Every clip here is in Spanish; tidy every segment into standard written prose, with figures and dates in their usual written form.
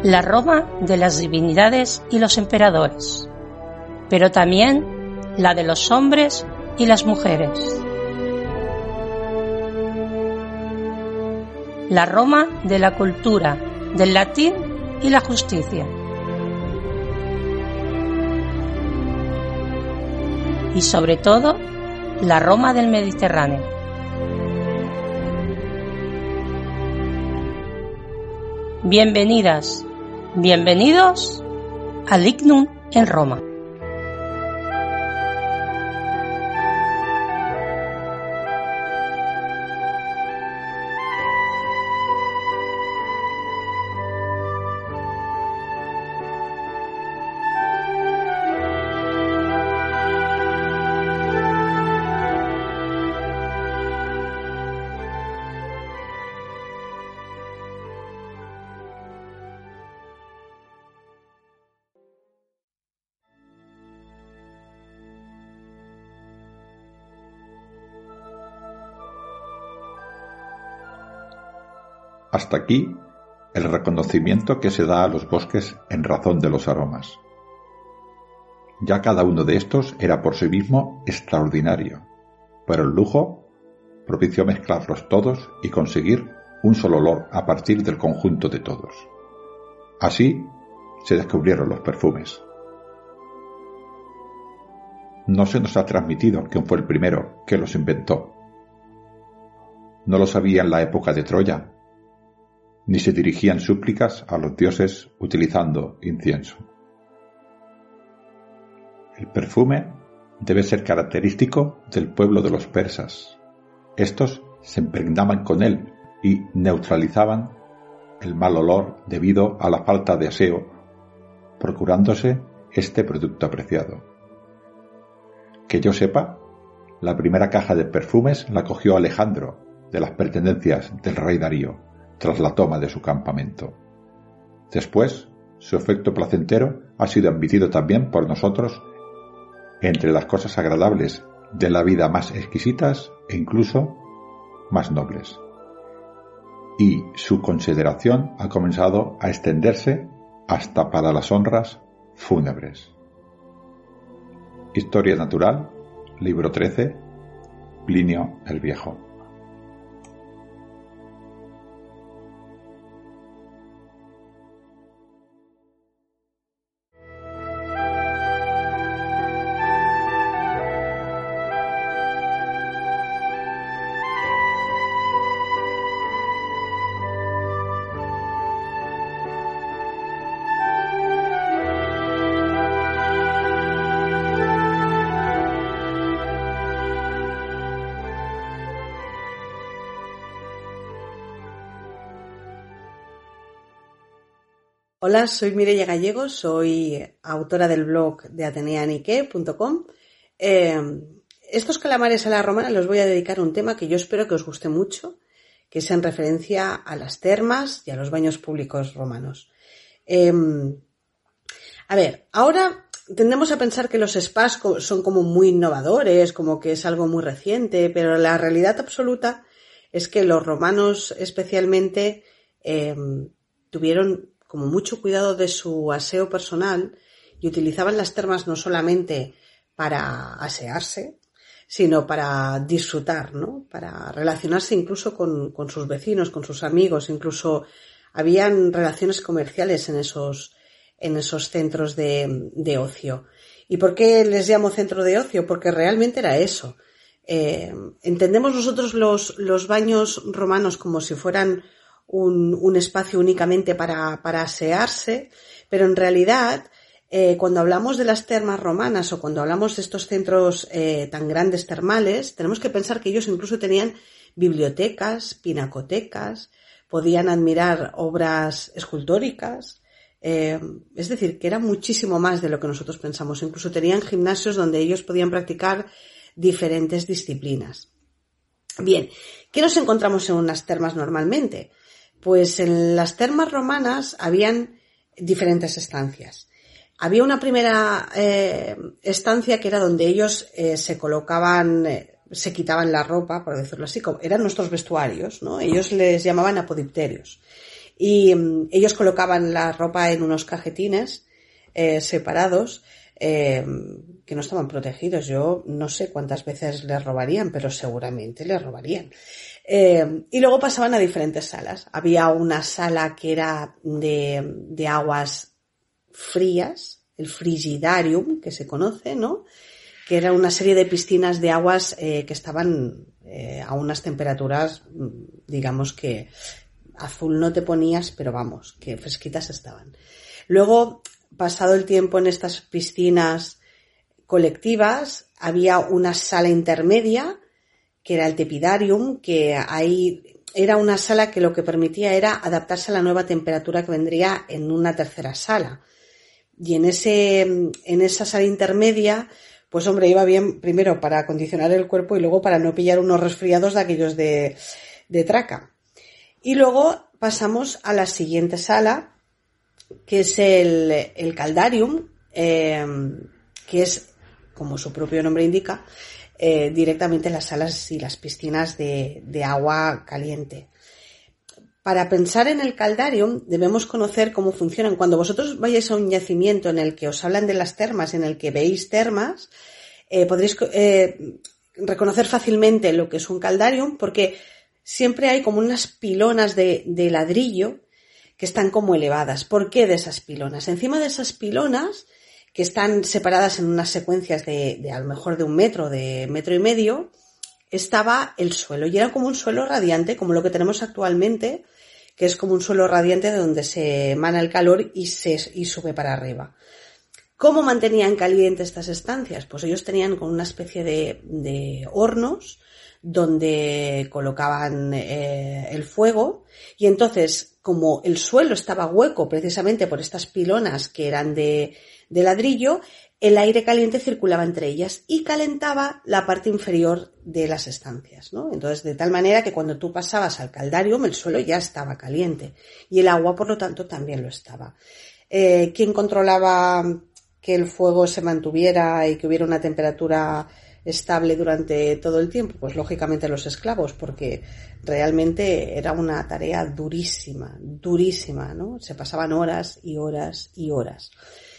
la Roma de las divinidades y los emperadores, pero también la de los hombres y las mujeres. La Roma de la cultura, del latín y la justicia. Y sobre todo, la Roma del Mediterráneo. Bienvenidas, bienvenidos al Lignum en Roma. Hasta aquí el reconocimiento que se da a los bosques en razón de los aromas. Ya cada uno de estos era por sí mismo extraordinario, pero el lujo propició mezclarlos todos y conseguir un solo olor a partir del conjunto de todos. Así se descubrieron los perfumes. No se nos ha transmitido quién fue el primero que los inventó. No lo sabía en la época de Troya, ni se dirigían súplicas a los dioses utilizando incienso. El perfume debe ser característico del pueblo de los persas. Estos se impregnaban con él y neutralizaban el mal olor debido a la falta de aseo, procurándose este producto apreciado. Que yo sepa, la primera caja de perfumes la cogió Alejandro de las pertenencias del rey Darío, tras la toma de su campamento. Después, su efecto placentero ha sido admitido también por nosotros entre las cosas agradables de la vida más exquisitas e incluso más nobles. Y su consideración ha comenzado a extenderse hasta para las honras fúnebres. Historia Natural, libro 13, Plinio el Viejo. Hola, soy Mireia Gallego, soy autora del blog de ateneanique.com. Estos calamares a la romana los voy a dedicar a un tema que yo espero que os guste mucho, que es en referencia a las termas y a los baños públicos romanos. Ahora tendemos a pensar que los spas son como muy innovadores, como que es algo muy reciente, pero la realidad absoluta es que los romanos especialmente tuvieron como mucho cuidado de su aseo personal y utilizaban las termas no solamente para asearse, sino para disfrutar, ¿no? Para relacionarse incluso con sus vecinos, con sus amigos, incluso habían relaciones comerciales en esos centros de ocio. ¿Y por qué les llamo centro de ocio? Porque realmente era eso. Entendemos nosotros los baños romanos como si fueran un espacio únicamente para asearse, pero en realidad cuando hablamos de las termas romanas o cuando hablamos de estos centros tan grandes termales, tenemos que pensar que ellos incluso tenían bibliotecas, pinacotecas, podían admirar obras escultóricas, es decir, que era muchísimo más de lo que nosotros pensamos. Incluso tenían gimnasios donde ellos podían practicar diferentes disciplinas. Bien, ¿qué nos encontramos en unas termas normalmente? Pues en las termas romanas habían diferentes estancias. Había una primera estancia que era donde ellos se colocaban, se quitaban la ropa, por decirlo así, eran nuestros vestuarios, ¿no? Ellos les llamaban apodipterios. y ellos colocaban la ropa en unos cajetines separados que no estaban protegidos. Yo no sé cuántas veces les robarían, pero seguramente les robarían. Y luego pasaban a diferentes salas. Había una sala que era de aguas frías, el frigidarium, que se conoce, ¿no? Que era una serie de piscinas de aguas que estaban a unas temperaturas, digamos que azul no te ponías, pero vamos, que fresquitas estaban. Luego, pasado el tiempo en estas piscinas colectivas, había una sala intermedia, que era el tepidarium, que ahí era una sala que lo que permitía era adaptarse a la nueva temperatura que vendría en una tercera sala. Y en esa sala intermedia, pues hombre, iba bien primero para acondicionar el cuerpo y luego para no pillar unos resfriados de aquellos de traca. Y luego pasamos a la siguiente sala, que es el caldarium, que es, como su propio nombre indica, directamente las salas y las piscinas de agua caliente. Para pensar en el caldarium debemos conocer cómo funcionan. Cuando vosotros vayáis a un yacimiento en el que os hablan de las termas, en el que veis termas, podréis reconocer fácilmente lo que es un caldarium, porque siempre hay como unas pilonas de ladrillo que están como elevadas. ¿Por qué de esas pilonas? Encima de esas pilonas, que están separadas en unas secuencias de a lo mejor de 1 metro, de 1,5 metros, estaba el suelo, y era como un suelo radiante, como lo que tenemos actualmente, que es como un suelo radiante de donde se emana el calor y sube para arriba. ¿Cómo mantenían caliente estas estancias? Pues ellos tenían como una especie de hornos donde colocaban el fuego, y entonces, como el suelo estaba hueco precisamente por estas pilonas que eran de ladrillo, el aire caliente circulaba entre ellas y calentaba la parte inferior de las estancias, ¿no? Entonces, de tal manera que cuando tú pasabas al caldarium, el suelo ya estaba caliente y el agua, por lo tanto, también lo estaba. ¿Quién controlaba que el fuego se mantuviera y que hubiera una temperatura estable durante todo el tiempo? Pues lógicamente los esclavos, porque realmente era una tarea durísima, ¿no? Se pasaban horas y horas y horas.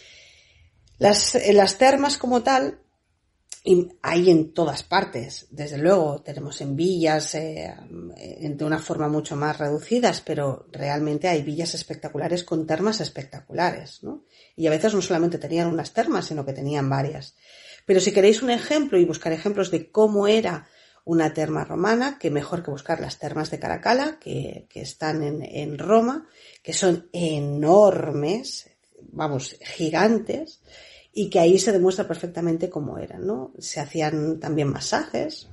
Las termas como tal hay en todas partes, desde luego tenemos en villas de una forma mucho más reducidas, pero realmente hay villas espectaculares con termas espectaculares, ¿no? Y a veces no solamente tenían unas termas, sino que tenían varias. Pero si queréis un ejemplo y buscar ejemplos de cómo era una terma romana, que mejor que buscar las termas de Caracalla, que están en Roma, que son enormes, vamos, gigantes, y que ahí se demuestra perfectamente cómo eran, ¿no? Se hacían también masajes,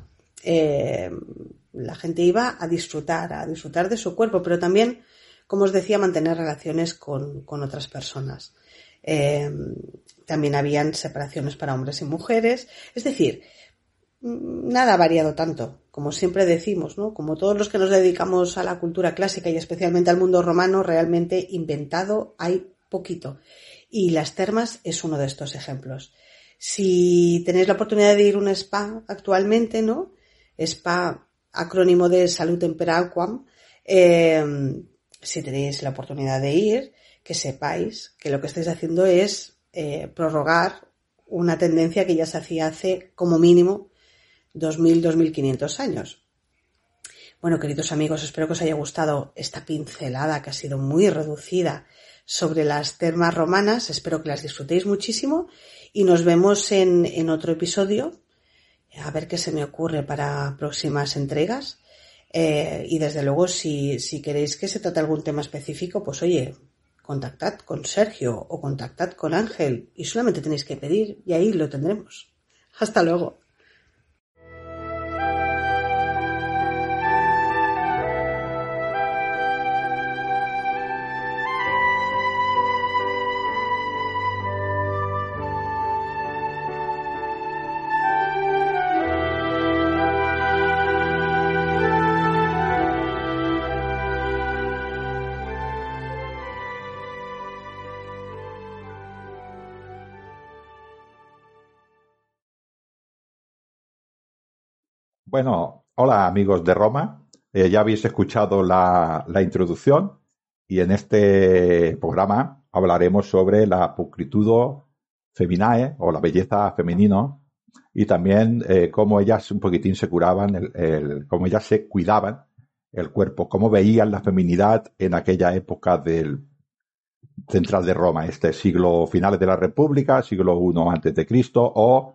la gente iba a disfrutar de su cuerpo, pero también, como os decía, mantener relaciones con otras personas. También habían separaciones para hombres y mujeres, es decir, nada ha variado tanto, como siempre decimos, ¿no? Como todos los que nos dedicamos a la cultura clásica y especialmente al mundo romano, realmente inventado hay poquito. Y las termas es uno de estos ejemplos. Si tenéis la oportunidad de ir a un spa actualmente, ¿no? Spa, acrónimo de Salutem per Aquam, si tenéis la oportunidad de ir, que sepáis que lo que estáis haciendo es prorrogar una tendencia que ya se hacía hace como mínimo 2.500 años. Bueno, queridos amigos, espero que os haya gustado esta pincelada que ha sido muy reducida sobre las termas romanas. Espero que las disfrutéis muchísimo y nos vemos en otro episodio, a ver qué se me ocurre para próximas entregas. Y desde luego, si queréis que se trate algún tema específico, pues oye, contactad con Sergio o contactad con Ángel y solamente tenéis que pedir y ahí lo tendremos. Hasta luego. Bueno, hola amigos de Roma. Ya habéis escuchado la introducción y en este programa hablaremos sobre la pulcritudo feminae o la belleza femenino y también cómo ellas un poquitín se curaban, cómo ellas se cuidaban el cuerpo, cómo veían la feminidad en aquella época del central de Roma, este siglo finales de la República, siglo I antes de Cristo o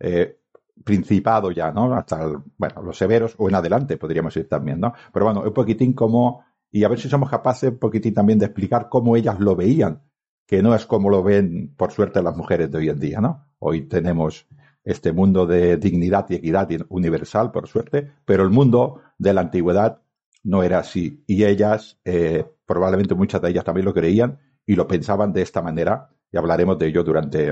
Principado ya, ¿no? Hasta los severos o en adelante podríamos ir también, ¿no? Pero bueno, un poquitín como, y a ver si somos capaces un poquitín también de explicar cómo ellas lo veían, que no es como lo ven, por suerte, las mujeres de hoy en día, ¿no? Hoy tenemos este mundo de dignidad y equidad universal, por suerte, pero el mundo de la antigüedad no era así. Y ellas, probablemente muchas de ellas también lo creían y lo pensaban de esta manera, y hablaremos de ello durante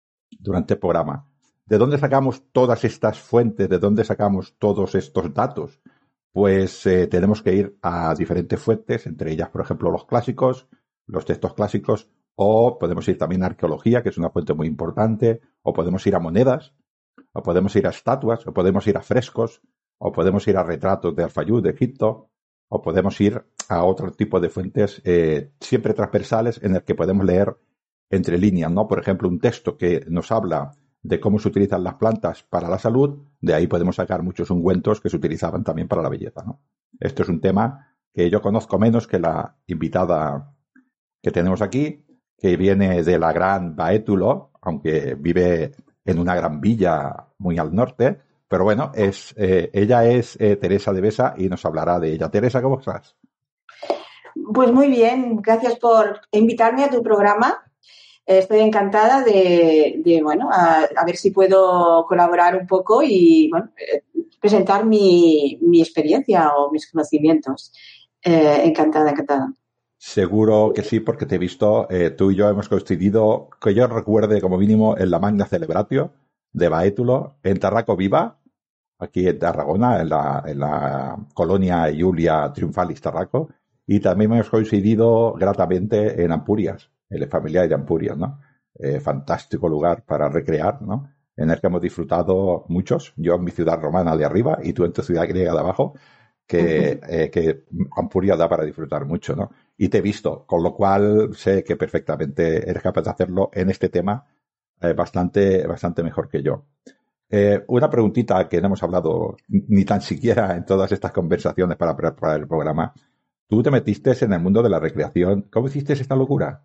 el programa. ¿De dónde sacamos todas estas fuentes? ¿De dónde sacamos todos estos datos? Pues tenemos que ir a diferentes fuentes, entre ellas, por ejemplo, los clásicos, los textos clásicos, o podemos ir también a arqueología, que es una fuente muy importante, o podemos ir a monedas, o podemos ir a estatuas, o podemos ir a frescos, o podemos ir a retratos de Al-Fayud, de Egipto, o podemos ir a otro tipo de fuentes siempre transversales en el que podemos leer entre líneas, ¿no? Por ejemplo, un texto que nos habla de cómo se utilizan las plantas para la salud, de ahí podemos sacar muchos ungüentos que se utilizaban también para la belleza, ¿no? Esto es un tema que yo conozco menos que la invitada que tenemos aquí, que viene de la gran Baétulo, aunque vive en una gran villa muy al norte, pero bueno, ella es Teresa de Besa y nos hablará de ella. Teresa, ¿cómo estás? Pues muy bien, gracias por invitarme a tu programa. Estoy encantada de a ver si puedo colaborar un poco y, bueno, presentar mi experiencia o mis conocimientos. Encantada. Seguro que sí, porque te he visto, tú y yo hemos coincidido, que yo recuerde como mínimo, en la Magna Celebratio de Baétulo, en Tarraco Viva, aquí en Tarragona, en la colonia Iulia Triunfalis Tarraco, y también hemos coincidido gratamente en Ampurias, en la familia de Ampurias, ¿no? Fantástico lugar para recrear, ¿no? En el que hemos disfrutado muchos, yo en mi ciudad romana de arriba y tú en tu ciudad griega de abajo, que Ampurias da para disfrutar mucho, ¿no? Y te he visto, con lo cual sé que perfectamente eres capaz de hacerlo en este tema bastante mejor que yo. Una preguntita que no hemos hablado ni tan siquiera en todas estas conversaciones para preparar el programa. Tú te metiste en el mundo de la recreación. ¿Cómo hiciste esta locura?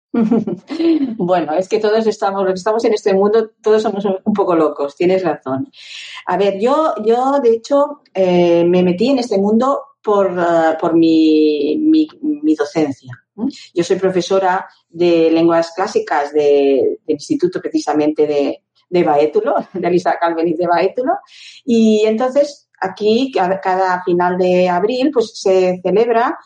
Bueno, es que todos estamos en este mundo, todos somos un poco locos, tienes razón. A ver, yo de hecho me metí en este mundo por mi docencia. Yo soy profesora de lenguas clásicas del instituto precisamente de Baétulo, de Isaac Albéniz de Baétulo, y entonces aquí cada final de abril pues se celebra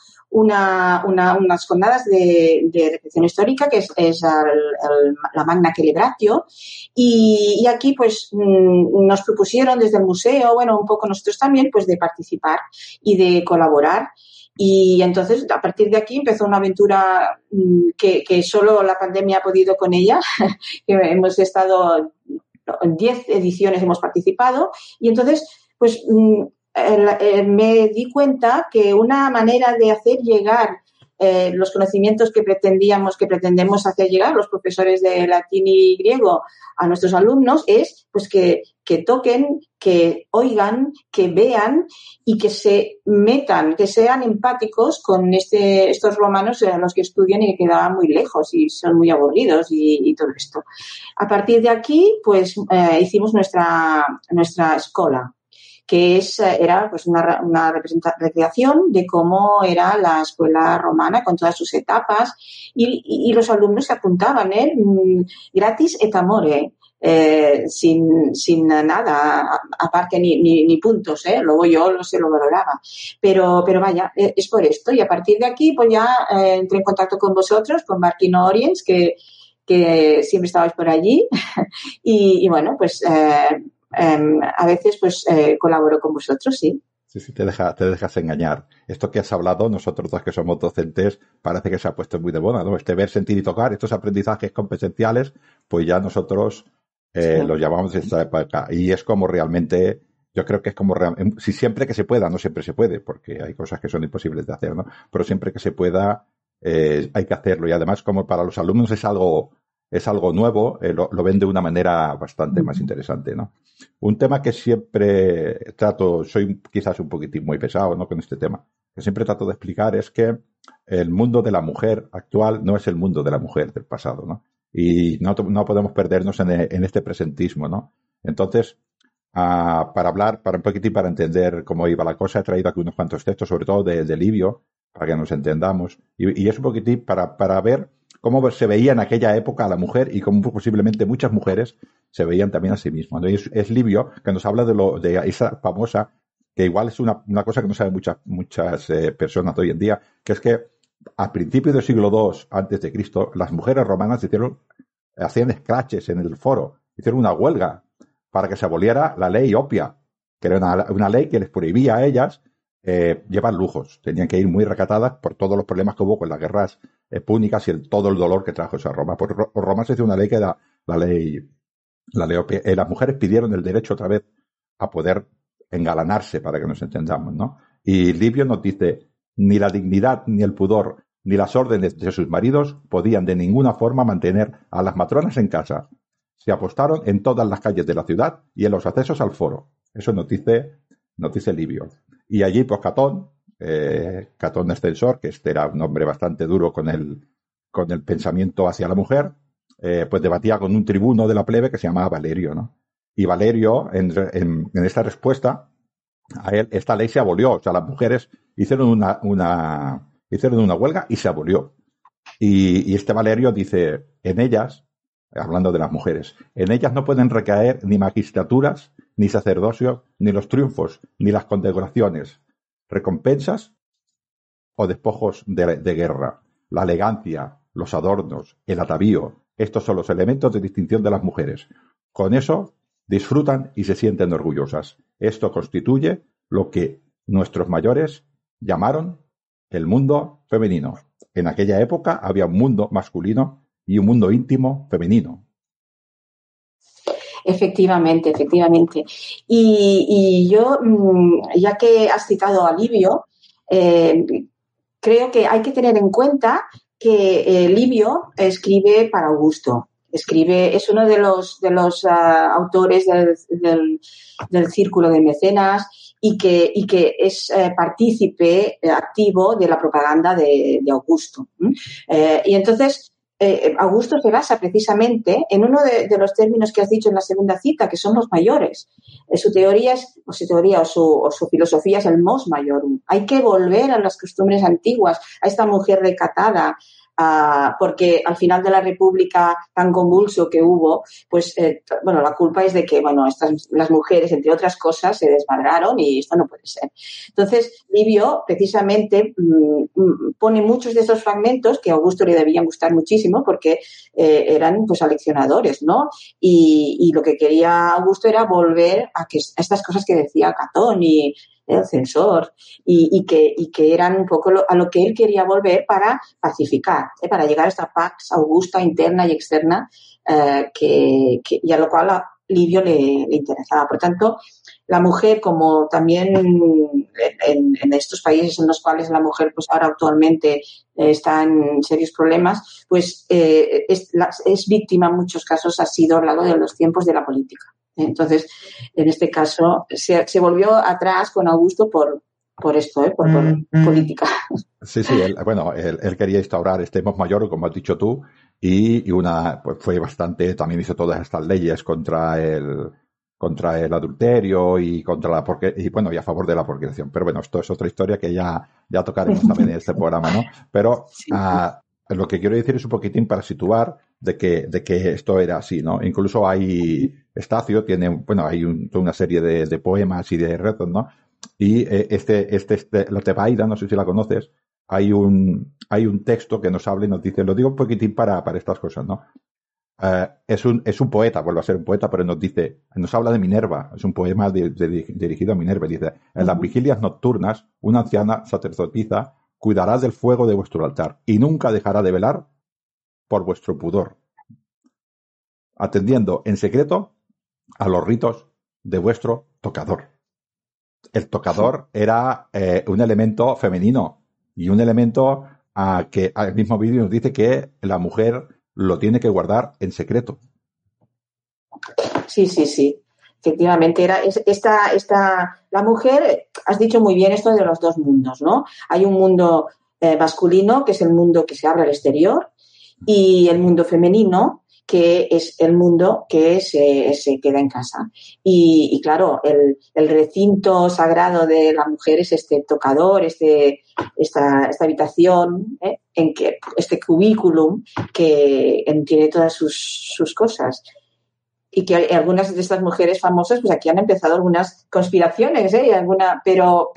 unas jornadas de reflexión histórica que es la Magna Celebratio y aquí pues nos propusieron desde el museo, bueno, un poco nosotros también pues de participar y de colaborar y entonces a partir de aquí empezó una aventura que solo la pandemia ha podido con ella, que hemos estado 10 ediciones hemos participado y entonces pues me di cuenta que una manera de hacer llegar los conocimientos que pretendemos hacer llegar los profesores de latín y griego a nuestros alumnos es pues que toquen, que oigan, que vean y que se metan, que sean empáticos con estos romanos a los que estudian y que quedaban muy lejos y son muy aburridos y todo esto. A partir de aquí, pues hicimos nuestra escuela, que era pues una recreación de cómo era la escuela romana con todas sus etapas y los alumnos se apuntaban, gratis et amore, sin nada, aparte ni puntos, luego yo se lo valoraba. Pero vaya, es por esto. Y a partir de aquí, pues ya entré en contacto con vosotros, con Barquino Oriens, que siempre estabais por allí. y bueno, pues a veces pues colaboro con vosotros, sí. Sí, te dejas engañar. Esto que has hablado, nosotros dos que somos docentes, parece que se ha puesto muy de moda, ¿no? Ver, sentir y tocar, estos aprendizajes competenciales, pues ya nosotros los llamamos de esta época. Y es como realmente, yo creo que es como si siempre que se pueda, no siempre se puede, porque hay cosas que son imposibles de hacer, ¿no? Pero siempre que se pueda, hay que hacerlo. Y además, como para los alumnos es algo nuevo, lo ven de una manera bastante más interesante, ¿no? Un tema que siempre trato, soy quizás un poquitín muy pesado, ¿no?, con este tema, que siempre trato de explicar es que el mundo de la mujer actual no es el mundo de la mujer del pasado, ¿no? Y no podemos perdernos en este presentismo, ¿no? Entonces, para un poquitín, para entender cómo iba la cosa, he traído aquí unos cuantos textos, sobre todo de Livio, para que nos entendamos. Y es un poquitín para ver cómo se veía en aquella época a la mujer y cómo posiblemente muchas mujeres se veían también a sí mismas, ¿no? Y es Livio que nos habla de esa famosa, que igual es una cosa que no saben muchas personas de hoy en día, que es que a principios del siglo II antes de Cristo, las mujeres romanas hacían escraches en el foro, hicieron una huelga para que se aboliera la ley opia, que era una ley que les prohibía a ellas llevar lujos. Tenían que ir muy recatadas por todos los problemas que hubo con las guerras púnicas y todo el dolor que trajo esa Roma. Por Roma se hizo una ley que era la ley opia. Las mujeres pidieron el derecho otra vez a poder engalanarse, para que nos entendamos, ¿no? Y Livio nos dice: ni la dignidad, ni el pudor, ni las órdenes de sus maridos podían de ninguna forma mantener a las matronas en casa. Se apostaron en todas las calles de la ciudad y en los accesos al foro. Eso nos dice Livio. Y allí, pues, Catón Extensor, que era un hombre bastante duro con el pensamiento hacia la mujer, pues debatía con un tribuno de la plebe que se llamaba Valerio, ¿no? Y Valerio, en esta respuesta a él, esta ley se abolió. O sea, las mujeres hicieron una huelga y se abolió. Y este Valerio dice: en ellas, hablando de las mujeres, en ellas no pueden recaer ni magistraturas, ni sacerdocios, ni los triunfos, ni las condecoraciones, recompensas o despojos de guerra. La elegancia, los adornos, el atavío, estos son los elementos de distinción de las mujeres. Con eso disfrutan y se sienten orgullosas. Esto constituye lo que nuestros mayores llamaron el mundo femenino. En aquella época había un mundo masculino y un mundo íntimo femenino. Efectivamente. Y yo, ya que has citado a Livio, creo que hay que tener en cuenta que Livio escribe para Augusto. Es uno de los autores del círculo de mecenas y que es partícipe activo de la propaganda de Augusto. Y entonces Augusto se basa precisamente en uno de los términos que has dicho en la segunda cita, que son los mayores. Su teoría o su filosofía es el mos maiorum. Hay que volver a las costumbres antiguas, a esta mujer recatada, porque al final de la República tan convulso que hubo, pues, la culpa es de que, las mujeres, entre otras cosas, se desmadraron y esto no puede ser. Entonces, Livio, precisamente, pone muchos de estos fragmentos que a Augusto le debían gustar muchísimo porque eran, pues, aleccionadores, ¿no? Y lo que quería Augusto era volver a estas cosas que decía Catón y el censor y que eran un poco a lo que él quería volver para pacificar, para llegar a esta pax augusta interna y externa y a lo cual a Livio le interesaba. Por tanto, la mujer, como también en estos países en los cuales la mujer, pues ahora actualmente está en serios problemas, pues es víctima en muchos casos, ha sido a lo largo de los tiempos de la política. Entonces, en este caso, se volvió atrás con Augusto por esto, por política. Sí, él quería instaurar este mos maiorum, como has dicho tú, y pues fue bastante, también hizo todas estas leyes contra el adulterio y y a favor de la procreación. Pero bueno, esto es otra historia que ya tocaremos también en este programa, ¿no? Pero sí. Lo que quiero decir es un poquitín para situar de que esto era así, ¿no? Incluso Estacio tiene, hay toda una serie de poemas y de retos, ¿no? Y la Tebaida, no sé si la conoces, hay un texto que nos habla y nos dice, lo digo un poquitín para estas cosas, ¿no? Es un poeta, vuelve a ser un poeta, pero nos habla de Minerva, es un poema dirigido a Minerva, dice: en las vigilias nocturnas, una anciana sacerdotisa cuidará del fuego de vuestro altar y nunca dejará de velar por vuestro pudor, atendiendo en secreto a los ritos de vuestro tocador. El tocador era un elemento femenino y un elemento a que al mismo vídeo nos dice que la mujer lo tiene que guardar en secreto. Sí. Efectivamente, la mujer, has dicho muy bien esto de los dos mundos, ¿no? Hay un mundo masculino, que es el mundo que se abre al exterior, y el mundo femenino, que es el mundo que se queda en casa. Y claro, el recinto sagrado de la mujer es este tocador, esta habitación, en que este cubículum que tiene todas sus cosas. Y que algunas de estas mujeres famosas, pues aquí han empezado algunas conspiraciones, pero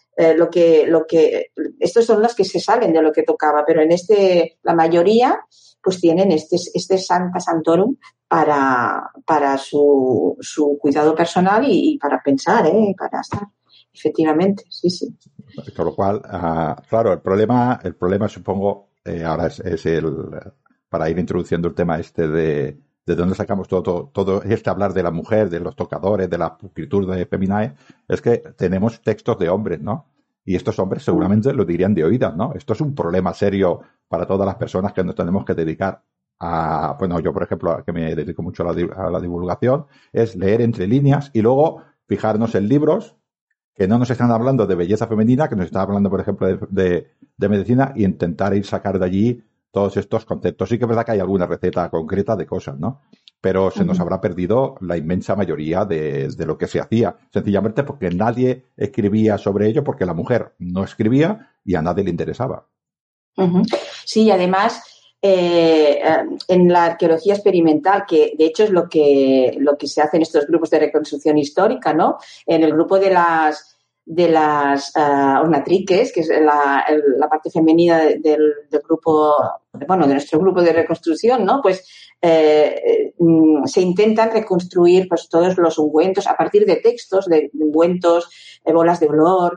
estos son las que se salen de lo que tocaba, pero la mayoría pues tienen este Sancta Sanctorum para su cuidado personal y para pensar, para estar. Efectivamente, sí. Con lo cual, claro, el problema supongo, ahora es para ir introduciendo el tema de dónde sacamos todo hablar de la mujer, de los tocadores, de la escritura de Feminae, es que tenemos textos de hombres, ¿no? Y estos hombres seguramente lo dirían de oídas, ¿no? Esto es un problema serio para todas las personas que nos tenemos que dedicar a, bueno, yo por ejemplo, que me dedico mucho a la divulgación, es leer entre líneas y luego fijarnos en libros que no nos están hablando de belleza femenina, que nos están hablando, por ejemplo, de medicina, y intentar sacar de allí todos estos conceptos. Sí que es verdad que hay alguna receta concreta de cosas, ¿no? Pero se nos habrá perdido la inmensa mayoría de lo que se hacía, sencillamente porque nadie escribía sobre ello, porque la mujer no escribía y a nadie le interesaba. Sí, además, en la arqueología experimental, que de hecho es lo que se hace en estos grupos de reconstrucción histórica, ¿no? En el grupo de las ornatriques, que es la parte femenina del grupo, bueno, de nuestro grupo de reconstrucción, ¿no? Pues se intentan reconstruir pues todos los ungüentos a partir de textos de ungüentos, bolas de olor,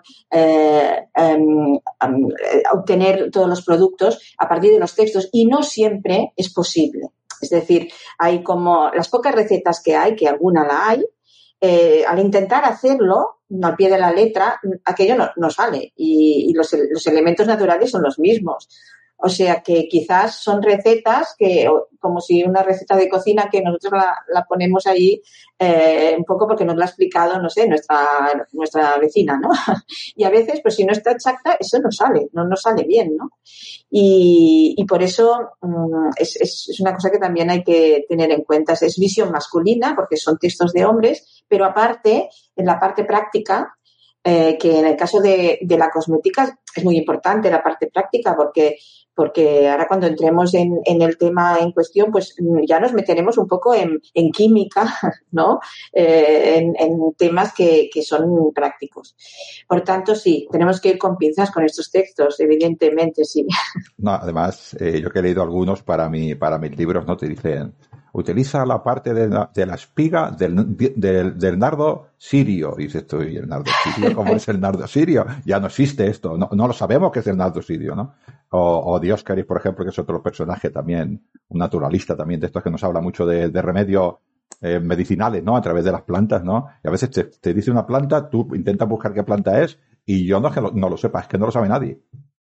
obtener todos los productos a partir de los textos, y no siempre es posible. Es decir, hay como las pocas recetas que hay, que alguna la hay, al intentar hacerlo al pie de la letra, aquello no sale, y los elementos naturales son los mismos. O sea que quizás son recetas que, como si una receta de cocina que nosotros la ponemos ahí un poco porque nos la ha explicado, no sé, nuestra vecina, ¿no? Y a veces, pues si no está exacta, eso no sale bien, ¿no? Y por eso es una cosa que también hay que tener en cuenta. Es visión masculina, porque son textos de hombres, pero aparte, en la parte práctica, que en el caso de la cosmética es muy importante la parte práctica, porque ahora cuando entremos en el tema en cuestión, pues ya nos meteremos un poco en química, ¿no? En temas que son prácticos. Por tanto, sí, tenemos que ir con pinzas con estos textos, evidentemente, sí. No, además, yo que he leído algunos para mis libros, ¿no? Te dicen, utiliza la parte de la espiga del nardo sirio. Y dices tú, ¿y el nardo sirio? ¿Cómo es el nardo sirio? Ya no existe esto, no lo sabemos que es el nardo sirio, ¿no? O Dioscaris, por ejemplo, que es otro personaje también, un naturalista también de estos que nos habla mucho de remedios medicinales, ¿no? A través de las plantas, ¿no? Y a veces te dice una planta, tú intentas buscar qué planta es, y yo no es que no lo sepa, es que no lo sabe nadie.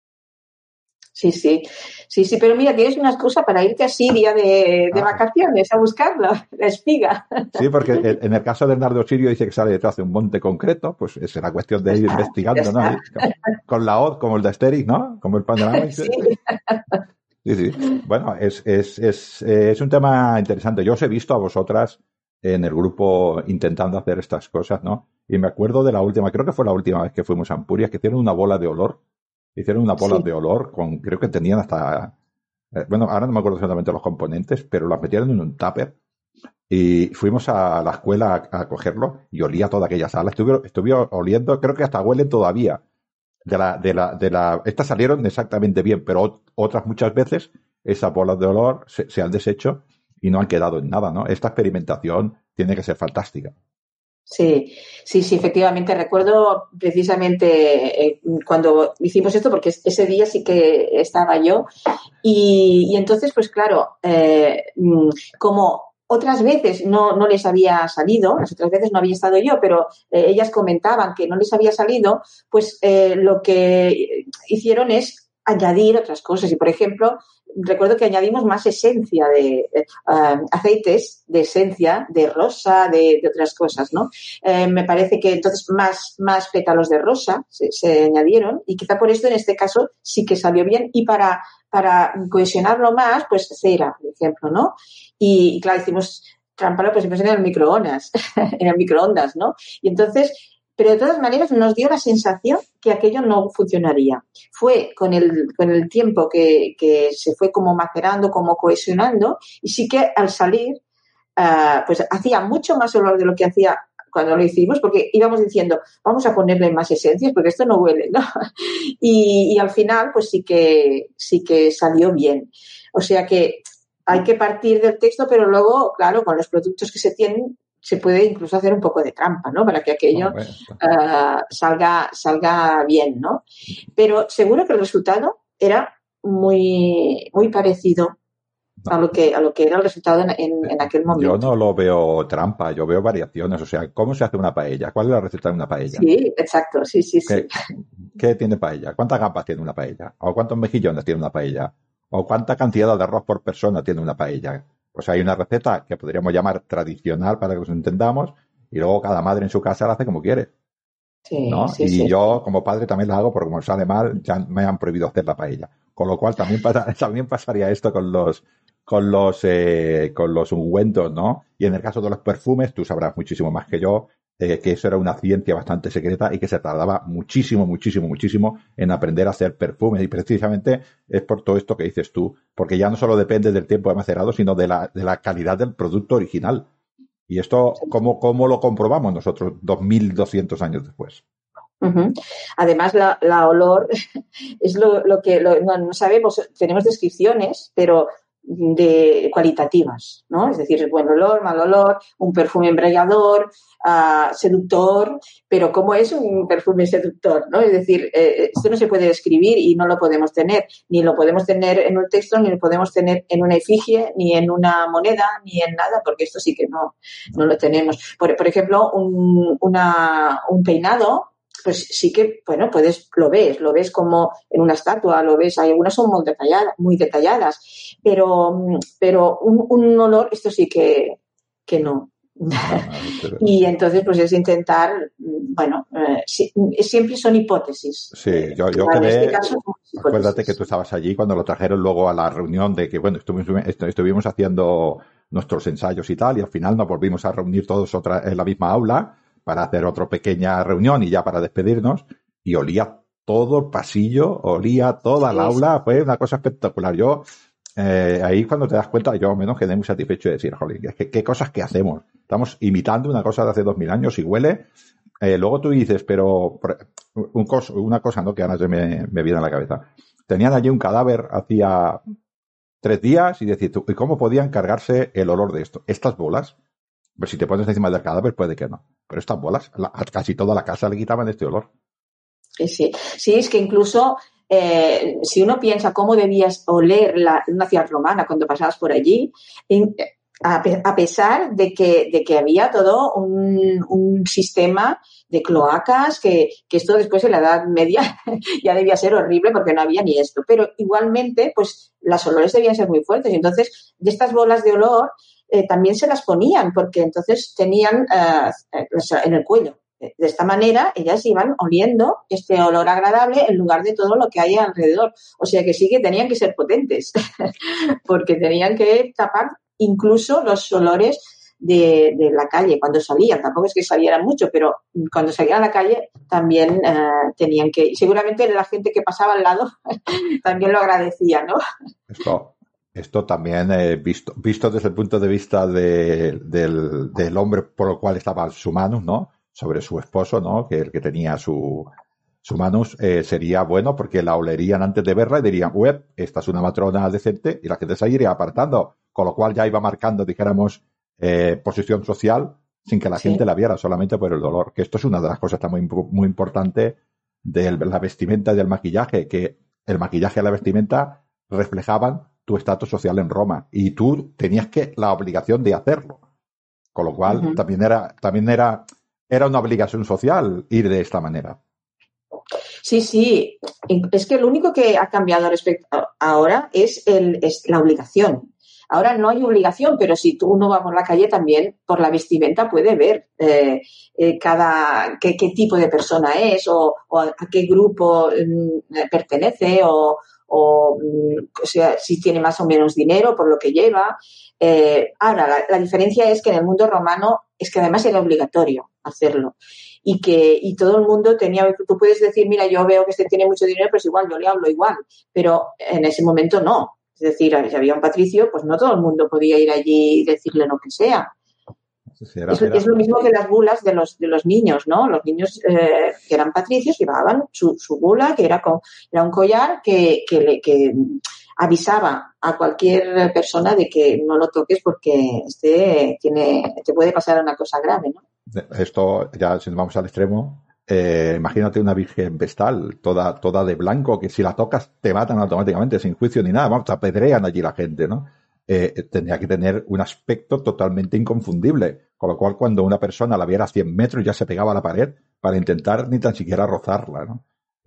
Sí, pero mira, tienes una excusa para irte a Siria de vacaciones a buscarla, la espiga. Sí, porque en el caso del nardo sirio dice que sale detrás de un monte concreto, pues será cuestión de ir investigando, ¿no? Con la hoz, como el de Asterix, ¿no? Como el panorama. Sí. Bueno, es un tema interesante. Yo os he visto a vosotras en el grupo intentando hacer estas cosas, ¿no? Y me acuerdo de la última, creo que fue la última vez que fuimos a Ampurias, que hicieron una bola de olor. Hicieron una bola de olor creo que tenían hasta, bueno, ahora no me acuerdo exactamente los componentes, pero las metieron en un tupper y fuimos a la escuela a cogerlo y olía toda aquella sala. Estuve oliendo, creo que hasta huelen todavía. Estas salieron exactamente bien, pero otras muchas veces esas bolas de olor se han deshecho y no han quedado en nada, ¿no? Esta experimentación tiene que ser fantástica. Sí, efectivamente. Recuerdo precisamente cuando hicimos esto, porque ese día sí que estaba yo. Y entonces, pues claro, como otras veces no les había salido, las otras veces no había estado yo, pero ellas comentaban que no les había salido, pues lo que hicieron es añadir otras cosas. Y, por ejemplo, recuerdo que añadimos más esencia aceites de esencia, de rosa, de otras cosas, ¿no? Me parece que entonces más pétalos de rosa se añadieron y quizá por esto en este caso sí que salió bien. Y para cohesionarlo más, pues cera, por ejemplo, ¿no? Y claro, hicimos trampa, pues en el microondas, en el microondas, ¿no? Y entonces, pero de todas maneras nos dio la sensación que aquello no funcionaría. Fue con el tiempo que se fue como macerando, como cohesionando, y sí que al salir, pues hacía mucho más olor de lo que hacía cuando lo hicimos, porque íbamos diciendo, vamos a ponerle más esencias, porque esto no huele, ¿no? Y al final, pues sí que salió bien. O sea que hay que partir del texto, pero luego, claro, con los productos que se tienen, se puede incluso hacer un poco de trampa, ¿no? Para que aquello salga bien, ¿no? Pero seguro que el resultado era muy, muy parecido a lo que era el resultado en aquel momento. Yo no lo veo trampa, yo veo variaciones. O sea, ¿cómo se hace una paella? ¿Cuál es la receta de una paella? Sí, exacto, sí. ¿Qué tiene paella? ¿Cuántas gambas tiene una paella? ¿O cuántos mejillones tiene una paella? ¿O cuánta cantidad de arroz por persona tiene una paella? Pues hay una receta que podríamos llamar tradicional para que nos entendamos, y luego cada madre en su casa la hace como quiere. Sí, ¿no? sí, Y sí. yo como padre también la hago porque como sale mal ya me han prohibido hacer la paella. Con lo cual también pasaría esto con los ungüentos, ¿no? Y en el caso de los perfumes, tú sabrás muchísimo más que yo, que eso era una ciencia bastante secreta y que se tardaba muchísimo en aprender a hacer perfumes. Y precisamente es por todo esto que dices tú, porque ya no solo depende del tiempo de macerado, sino de la calidad del producto original. Y esto, ¿cómo lo comprobamos nosotros 2200 años después? Uh-huh. Además, la olor es lo que no sabemos. Tenemos descripciones, pero cualitativas, ¿no? Es decir, buen olor, mal olor, un perfume embriagador, seductor, pero ¿cómo es un perfume seductor, ¿no? Es decir, esto no se puede describir y no lo podemos tener, ni lo podemos tener en un texto, ni lo podemos tener en una efigie, ni en una moneda, ni en nada, porque esto sí que no lo tenemos. Por ejemplo, un peinado, pues sí que, bueno, lo ves como en una estatua, lo ves, hay algunas son muy detalladas, pero un olor, esto sí que no. Y entonces, pues es intentar, bueno, siempre son hipótesis. Sí, yo en quedé, este caso, acuérdate que tú estabas allí cuando lo trajeron luego a la reunión de que, bueno, estuvimos haciendo nuestros ensayos y tal, y al final nos volvimos a reunir todos en la misma aula para hacer otra pequeña reunión y ya para despedirnos, y olía todo el pasillo, olía toda la aula, fue una cosa espectacular. Yo, ahí cuando te das cuenta, yo menos quedé muy satisfecho de decir, jolín, qué cosas que hacemos. Estamos imitando una cosa de hace 2000 años y huele. Luego tú dices, pero una cosa, ¿no? Que ahora se me viene a la cabeza. Tenían allí un cadáver hacía 3 días y decir, ¿y cómo podían cargarse el olor de esto? Estas bolas, pues si te pones encima del cadáver puede que no. Pero estas bolas, a casi toda la casa le quitaban este olor. Sí, es que incluso si uno piensa cómo debías oler una ciudad romana cuando pasabas por allí, a pesar de que había todo un sistema de cloacas, que esto después en la Edad Media ya debía ser horrible porque no había ni esto, pero igualmente pues las olores debían ser muy fuertes, y entonces de estas bolas de olor también se las ponían, porque entonces tenían en el cuello. De esta manera ellas iban oliendo este olor agradable en lugar de todo lo que hay alrededor. O sea que sí que tenían que ser potentes porque tenían que tapar incluso los olores de la calle cuando salían. Tampoco es que salieran mucho, pero cuando salían a la calle también tenían que... Seguramente la gente que pasaba al lado también lo agradecía, ¿no? Esto también, visto desde el punto de vista del hombre por el cual estaba su manus, ¿no? Sobre su esposo, ¿no? Que el que tenía su manus, sería bueno porque la olerían antes de verla y dirían, esta es una matrona decente, y la gente se iría apartando, con lo cual ya iba marcando, dijéramos, posición social sin que la gente la viera, solamente por el dolor. Que esto es una de las cosas también muy importante de la vestimenta y del maquillaje, que el maquillaje y la vestimenta reflejaban tu estatus social en Roma y tú tenías la obligación de hacerlo, con lo cual también era una obligación social ir de esta manera. Sí, sí. Es que lo único que ha cambiado respecto a ahora es la obligación. Ahora no hay obligación, pero si uno va por la calle también, por la vestimenta puede ver qué tipo de persona es o a qué grupo pertenece o sea, si tiene más o menos dinero por lo que lleva. Ahora, la diferencia es que en el mundo romano es que además era obligatorio hacerlo. Y todo el mundo tenía, tú puedes decir, mira, yo veo que este tiene mucho dinero, pero es igual, yo le hablo igual, pero en ese momento no. Es decir, si había un patricio, pues no todo el mundo podía ir allí y decirle lo que sea. Sí, Es lo mismo que las bulas de los niños, ¿no? Los niños que eran patricios llevaban su bula, que era un collar que avisaba a cualquier persona de que no lo toques porque te puede pasar una cosa grave, ¿no? Esto, ya si nos vamos al extremo, imagínate una virgen vestal, toda de blanco, que si la tocas te matan automáticamente, sin juicio ni nada, vamos, te apedrean allí la gente, ¿no? Tendría que tener un aspecto totalmente inconfundible, con lo cual cuando una persona la viera a 100 metros ya se pegaba a la pared para intentar ni tan siquiera rozarla, ¿no?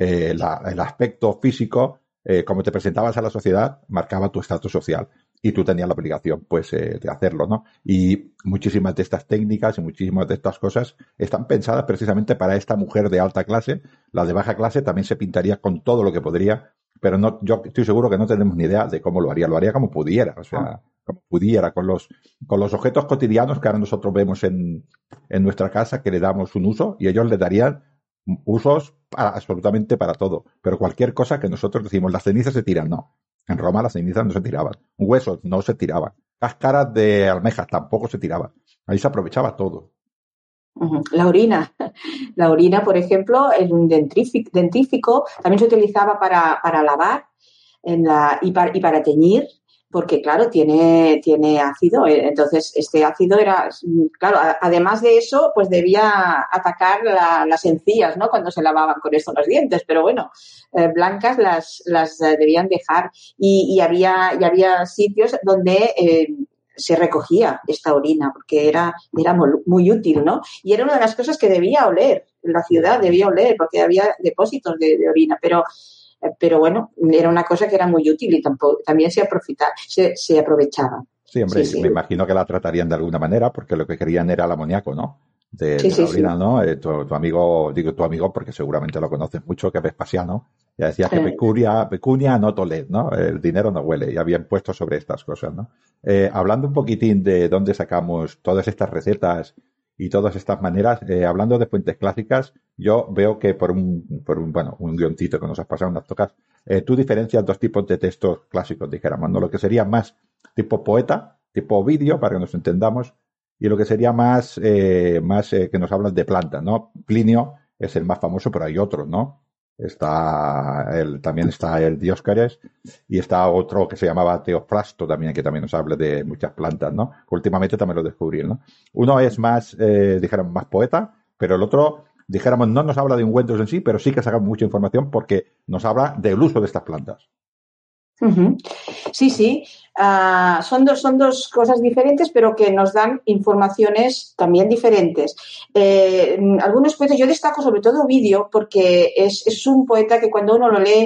El aspecto físico, como te presentabas a la sociedad, marcaba tu estatus social. Y tú tenías la obligación, pues, de hacerlo, ¿no? Y muchísimas de estas técnicas y muchísimas de estas cosas están pensadas precisamente para esta mujer de alta clase. La de baja clase también se pintaría con todo lo que podría, pero no, yo estoy seguro que no tenemos ni idea de cómo lo haría. Lo haría como pudiera, o sea, como pudiera, con los objetos cotidianos que ahora nosotros vemos en nuestra casa, que le damos un uso, y ellos le darían usos absolutamente para todo. Pero cualquier cosa que nosotros decimos, las cenizas se tiran, no. En Roma las cenizas no se tiraban. Huesos no se tiraban. Cáscaras de almejas tampoco se tiraban. Ahí se aprovechaba todo. La orina. La orina, por ejemplo, es un dentífico. También se utilizaba para lavar y para teñir, porque, claro, tiene ácido. Entonces, este ácido era, claro, además de eso, pues debía atacar las encías, ¿no? Cuando se lavaban con esto los dientes. Pero bueno, blancas las debían dejar. Y había sitios donde se recogía esta orina, porque era muy útil, ¿no? Y era una de las cosas que debía oler. La ciudad debía oler, porque había depósitos de orina. Pero bueno, era una cosa que era muy útil y también se aprovechaba. Sí, hombre, Sí. me imagino que la tratarían de alguna manera, porque lo que querían era el amoníaco, ¿no? De la orina, sí. ¿No? Tu amigo, digo tu amigo porque seguramente lo conoces mucho, que es Vespasiano, ya decía que pecunia no toled, ¿no? El dinero no huele, y había impuestos sobre estas cosas, ¿no? Hablando un poquitín de dónde sacamos todas estas recetas y todas estas maneras, hablando de fuentes clásicas, yo veo que por un guioncito que nos has pasado, unas tocas, tú diferencias dos tipos de textos clásicos, dijéramos, ¿no? Lo que sería más tipo poeta, tipo Ovidio, para que nos entendamos, y lo que sería más que nos hablan de plantas, ¿no? Plinio es el más famoso, pero hay otros, ¿no? También está el Dioscórides, y está otro que se llamaba Teofrasto también, que también nos habla de muchas plantas, ¿no? Últimamente también lo descubrí, ¿no? Uno es más, dijéramos, más poeta, pero el otro, dijéramos, no nos habla de ungüentos en sí, pero sí que sacamos mucha información porque nos habla del uso de estas plantas. Uh-huh. Sí. Son dos cosas diferentes, pero que nos dan informaciones también diferentes. Algunos poetas, yo destaco sobre todo Ovidio, porque es un poeta que cuando uno lo lee,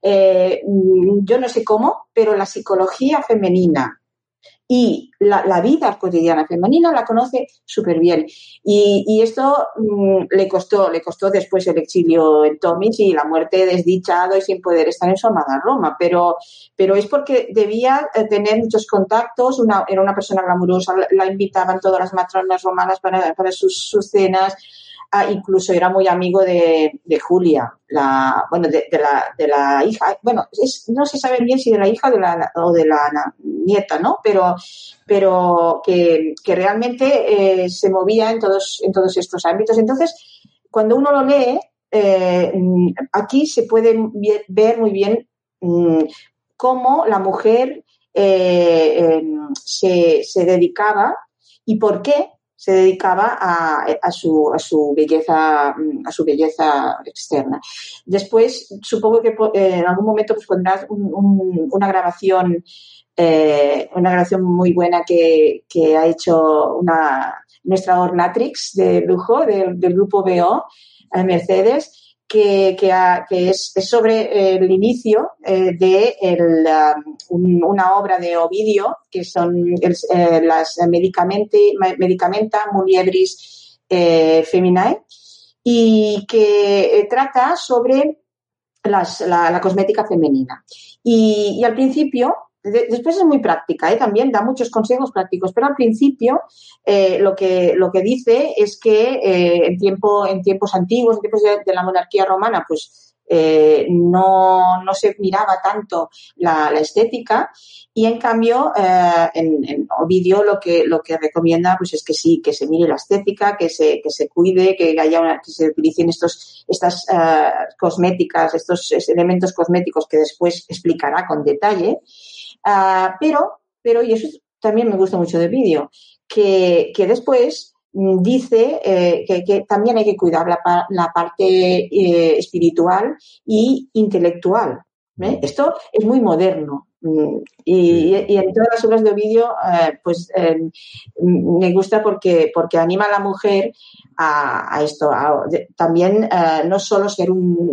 yo no sé cómo, pero la psicología femenina y la vida cotidiana femenina la conoce súper bien. Y esto le costó después el exilio en Tomis y la muerte desdichado y sin poder estar en su amada Roma. Pero es porque debía tener muchos contactos, era una persona glamurosa, la invitaban todas las matronas romanas para sus cenas. Incluso era muy amigo de Julia, de la hija. Bueno, no se sabe bien si de la hija o de la nieta, ¿no? Pero que realmente se movía en todos estos ámbitos. Entonces, cuando uno lo lee, aquí se puede ver muy bien cómo la mujer se dedicaba y por qué se dedicaba a su belleza externa. Después, supongo que en algún momento pues pondrás una grabación muy buena que ha hecho nuestra Ornatrix de lujo del grupo BO, Mercedes, que es sobre el inicio de una obra de Ovidio, que son las Medicamenta Muliebris Feminae, y que trata sobre la cosmética femenina. Y al principio, después es muy práctica, también da muchos consejos prácticos, pero al principio lo que dice es que en tiempos antiguos, en tiempos de la monarquía romana, pues no se miraba tanto la estética, y en cambio en Ovidio lo que recomienda pues es que sí, que se mire la estética, que se cuide, que se utilicen estas cosméticas, estos elementos cosméticos que después explicará con detalle. Pero, y eso también me gusta mucho del vídeo, que después dice que también hay que cuidar la parte espiritual y intelectual. Esto es muy moderno. Y en todas las obras de Ovidio me gusta porque anima a la mujer a esto, también no solo ser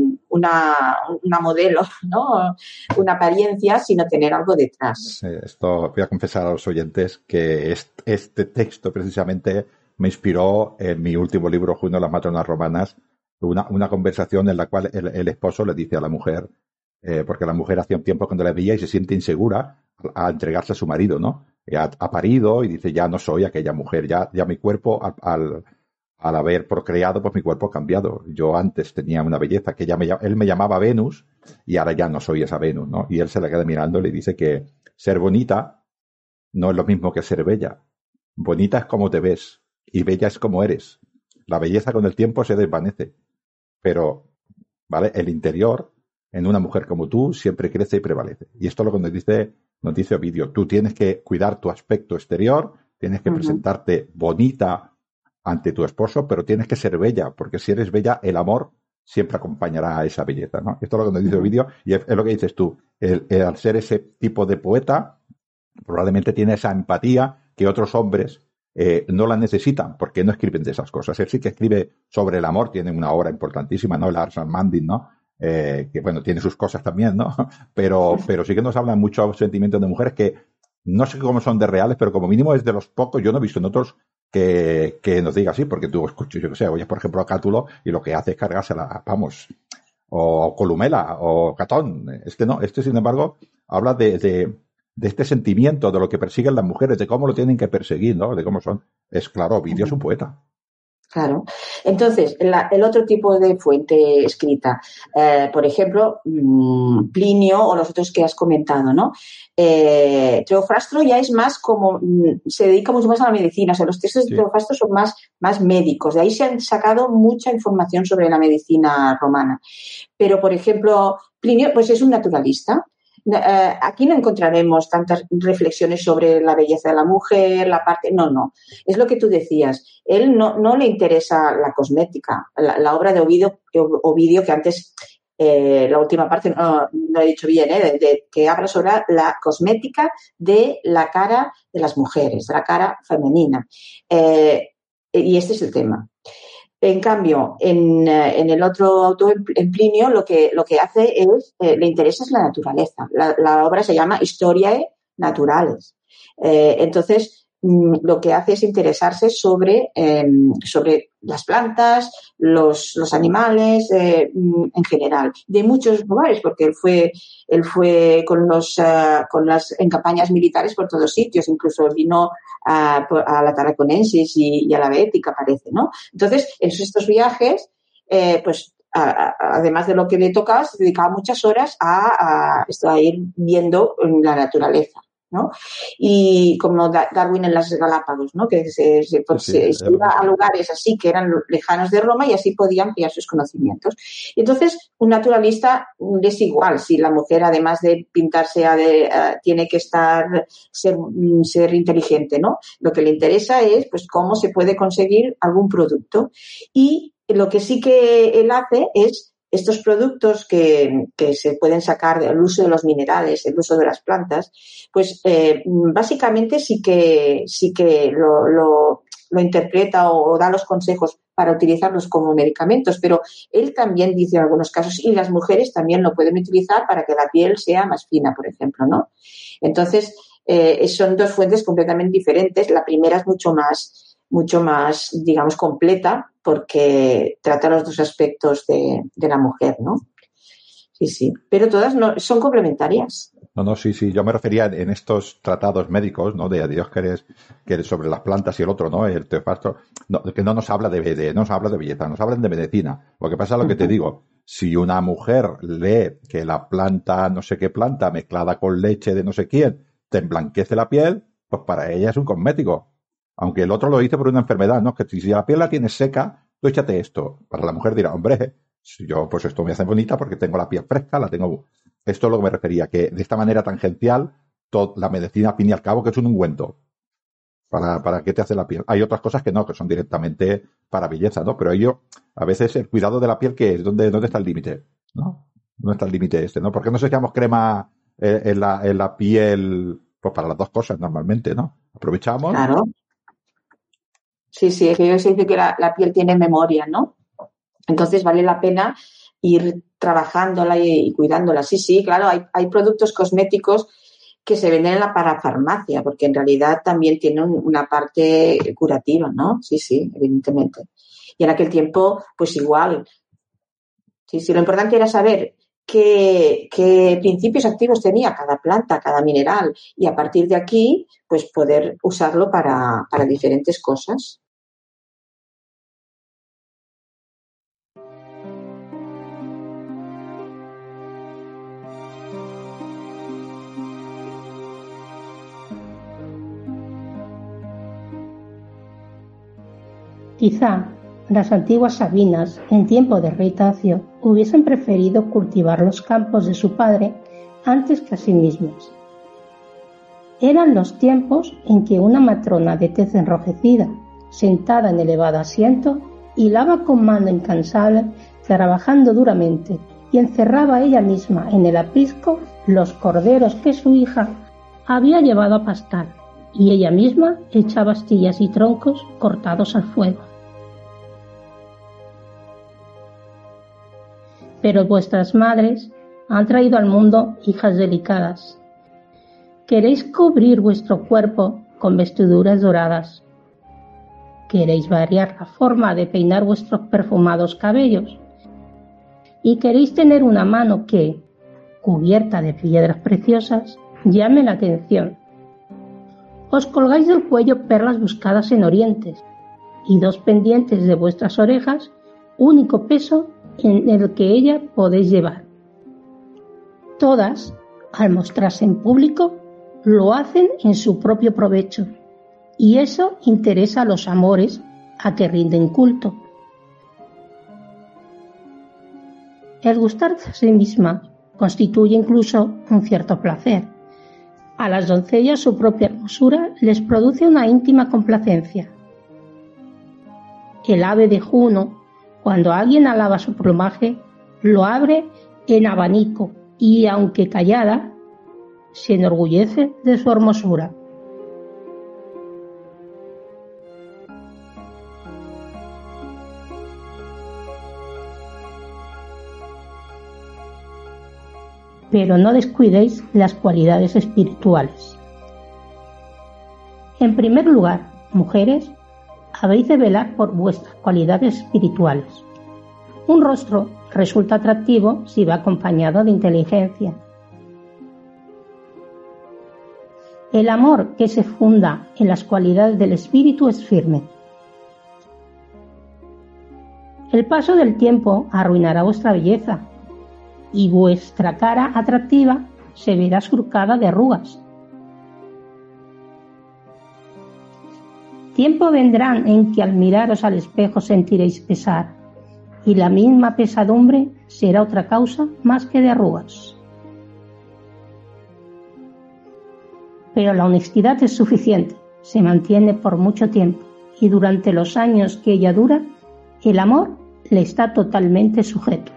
una modelo, ¿no? Una apariencia, sino tener algo detrás. Sí, esto voy a confesar a los oyentes que este texto precisamente me inspiró en mi último libro, Juno de las matronas romanas, una conversación en la cual el esposo le dice a la mujer, porque la mujer hacía un tiempo cuando la veía y se siente insegura a entregarse a su marido, ¿no? Ha parido y dice, ya no soy aquella mujer, ya mi cuerpo al haber procreado, pues mi cuerpo ha cambiado. Yo antes tenía una belleza que él me llamaba Venus y ahora ya no soy esa Venus, ¿no? Y él se la queda mirando y le dice que ser bonita no es lo mismo que ser bella. Bonita es como te ves y bella es como eres. La belleza con el tiempo se desvanece, pero, ¿vale? El interior en una mujer como tú siempre crece y prevalece. Y esto es lo que nos dice Ovidio. Tú tienes que cuidar tu aspecto exterior, tienes que presentarte bonita ante tu esposo, pero tienes que ser bella, porque si eres bella, el amor siempre acompañará a esa belleza, ¿no? Esto es lo que nos dice Ovidio, y es lo que dices tú. Al ser ese tipo de poeta, probablemente tiene esa empatía que otros hombres no la necesitan, porque no escriben de esas cosas. Él sí que escribe sobre el amor, tiene una obra importantísima, ¿no? El Ars Amandine, ¿no? Que bueno, tiene sus cosas también, ¿no? Pero sí que nos hablan muchos sentimientos de mujeres que no sé cómo son de reales, pero como mínimo es de los pocos, yo no he visto en otros que nos diga así, porque tú escuchas, yo que sé, oyes por ejemplo a Cátulo y lo que hace es cargársela, vamos, o Columela, o Catón. Este sin embargo habla de este sentimiento, de lo que persiguen las mujeres, de cómo lo tienen que perseguir, ¿no? De cómo son. Es claro, Ovidio es un poeta. Claro. Entonces, el otro tipo de fuente escrita, por ejemplo, Plinio o los otros que has comentado, ¿no? Teofrastro ya es más como, se dedica mucho más a la medicina, o sea, los textos de Teofrastro son más médicos, de ahí se han sacado mucha información sobre la medicina romana. Pero, por ejemplo, Plinio, pues es un naturalista. Aquí no encontraremos tantas reflexiones sobre la belleza de la mujer, no. Es lo que tú decías. Él no le interesa la cosmética. La obra de Ovidio que antes, la última parte no he dicho bien, que habla sobre la cosmética de la cara de las mujeres, de la cara femenina. Y este es el tema. En cambio, en el otro autor, en Plinio, lo que hace es, le interesa es la naturaleza. La obra se llama Historiae Naturales. Entonces, lo que hace es interesarse sobre las plantas, los animales, en general, de muchos lugares, porque él fue en campañas militares por todos sitios, incluso vino a la Tarraconensis y a la Bética, parece, ¿no? Entonces, en estos viajes, pues, además de lo que le tocaba, se dedicaba muchas horas a ir viendo la naturaleza, ¿no? Y como Darwin en las Galápagos, ¿no? Que se iba a lugares así que eran lejanos de Roma y así podía ampliar sus conocimientos. Y entonces, un naturalista es igual si la mujer, además de pintarse, tiene que ser inteligente, ¿no? Lo que le interesa es, pues, cómo se puede conseguir algún producto. Y lo que sí que él hace es estos productos que se pueden sacar del uso de los minerales, el uso de las plantas, pues básicamente sí que lo interpreta o da los consejos para utilizarlos como medicamentos, pero él también dice en algunos casos, y las mujeres también lo pueden utilizar para que la piel sea más fina, por ejemplo, ¿no? Entonces, son dos fuentes completamente diferentes. La primera es mucho más, digamos, completa porque trata los dos aspectos de la mujer, ¿no? Sí, sí. Pero todas no, son complementarias. No, sí, yo me refería en estos tratados médicos, ¿no? De Dios que eres sobre las plantas y el otro, ¿no? El teofasto, no, que no nos habla no nos habla de belleza, nos hablan de medicina. Lo que pasa es lo que te digo, si una mujer lee que la planta, no sé qué planta, mezclada con leche de no sé quién, te emblanquece la piel, pues para ella es un cosmético. Aunque el otro lo dice por una enfermedad, ¿no? Que si la piel la tienes seca, tú échate esto. Para la mujer dirá, hombre, si yo pues esto me hace bonita porque tengo la piel fresca, la tengo. Esto es lo que me refería, que de esta manera tangencial, la medicina, al fin y al cabo, que es un ungüento. ¿Para qué te hace la piel? Hay otras cosas que no, que son directamente para belleza, ¿no? Pero ello, a veces el cuidado de la piel, ¿qué es? ¿Dónde está el límite? ¿No? ¿Dónde está el límite este, no? ¿Por qué no se echamos crema en la piel? Pues para las dos cosas, normalmente, ¿no? Aprovechamos. Claro. Sí, es que se dice que la piel tiene memoria, ¿no? Entonces vale la pena ir trabajándola y cuidándola. Sí, claro, hay productos cosméticos que se venden en la parafarmacia, porque en realidad también tienen una parte curativa, ¿no? Sí, evidentemente. Y en aquel tiempo, pues igual. Sí, lo importante era saber qué principios activos tenía cada planta, cada mineral, y a partir de aquí, pues poder usarlo para diferentes cosas. Quizá las antiguas sabinas, en tiempo de rey Tacio, hubiesen preferido cultivar los campos de su padre antes que a sí mismas. Eran los tiempos en que una matrona de tez enrojecida, sentada en elevado asiento, hilaba con mano incansable, trabajando duramente, y encerraba ella misma en el aprisco los corderos que su hija había llevado a pastar, y ella misma echaba astillas y troncos cortados al fuego. Pero vuestras madres han traído al mundo hijas delicadas. Queréis cubrir vuestro cuerpo con vestiduras doradas. Queréis variar la forma de peinar vuestros perfumados cabellos. Y queréis tener una mano que, cubierta de piedras preciosas, llame la atención. Os colgáis del cuello perlas buscadas en orientes y dos pendientes de vuestras orejas, único peso en el que ella podéis llevar. Todas, al mostrarse en público, lo hacen en su propio provecho, y eso interesa a los amores a que rinden culto. El gustarse a sí misma constituye incluso un cierto placer. A las doncellas su propia hermosura les produce una íntima complacencia. El ave de Juno, cuando alguien alaba su plumaje, lo abre en abanico y, aunque callada, se enorgullece de su hermosura. Pero no descuidéis las cualidades espirituales. En primer lugar, mujeres, habéis de velar por vuestras cualidades espirituales. Un rostro resulta atractivo si va acompañado de inteligencia. El amor que se funda en las cualidades del espíritu es firme. El paso del tiempo arruinará vuestra belleza y vuestra cara atractiva se verá surcada de arrugas. Tiempo vendrán en que al miraros al espejo sentiréis pesar, y la misma pesadumbre será otra causa más que de arrugas. Pero la honestidad es suficiente, se mantiene por mucho tiempo, y durante los años que ella dura, el amor le está totalmente sujeto.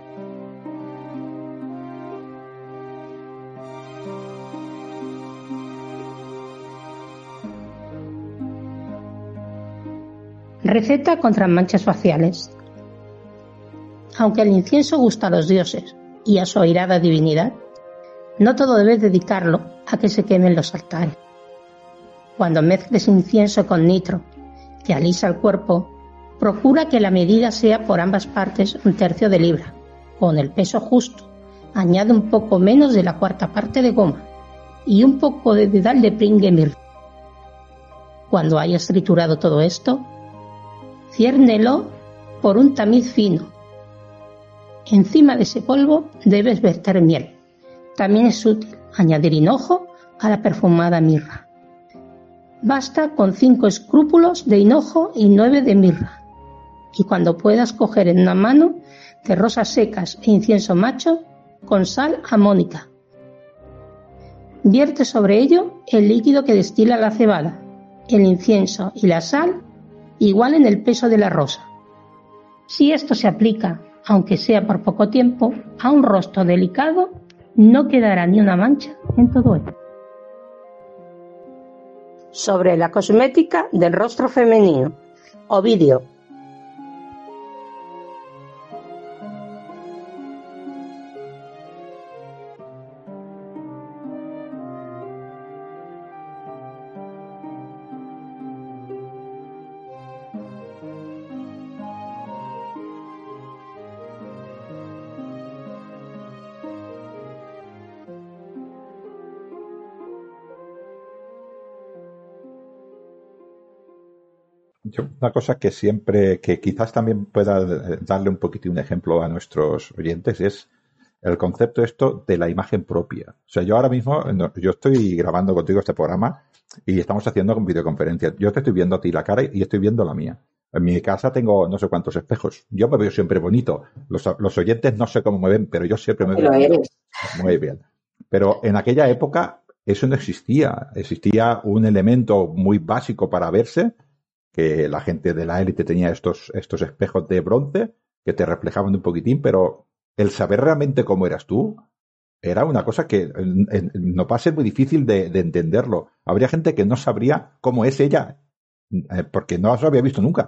Receta contra manchas faciales. Aunque el incienso gusta a los dioses y a su airada divinidad, no todo debes dedicarlo a que se quemen los altares. Cuando mezcles incienso con nitro, que alisa el cuerpo, procura que la medida sea por ambas partes 1/3 de libra, con el peso justo. Añade un poco menos de la 1/4 parte de goma y un poco de dedal de pringue mirra. Cuando hayas triturado todo esto, ciérnelo por un tamiz fino. Encima de ese polvo debes verter miel. También es útil añadir hinojo a la perfumada mirra. Basta con 5 escrúpulos de hinojo y 9 de mirra. Y cuando puedas coger en una mano de rosas secas e incienso macho con sal amónica. Vierte sobre ello el líquido que destila la cebada, el incienso y la sal igualen el peso de la rosa. Si esto se aplica, aunque sea por poco tiempo, a un rostro delicado, no quedará ni una mancha en todo él. Sobre la cosmética del rostro femenino. Ovidio. Una cosa que siempre, que quizás también pueda darle un poquitín un ejemplo a nuestros oyentes es el concepto esto de la imagen propia. O sea, yo ahora mismo, yo estoy grabando contigo este programa y estamos haciendo videoconferencias. Yo te estoy viendo a ti la cara y estoy viendo la mía. En mi casa tengo no sé cuántos espejos. Yo me veo siempre bonito. Los oyentes no sé cómo me ven, pero yo siempre me veo bonito. Muy bien. Pero en aquella época eso no existía. Existía un elemento muy básico para verse, que la gente de la élite tenía estos espejos de bronce que te reflejaban un poquitín, pero el saber realmente cómo eras tú era una cosa que no pasa, es muy difícil de entenderlo. Habría gente que no sabría cómo es ella, porque no lo había visto nunca.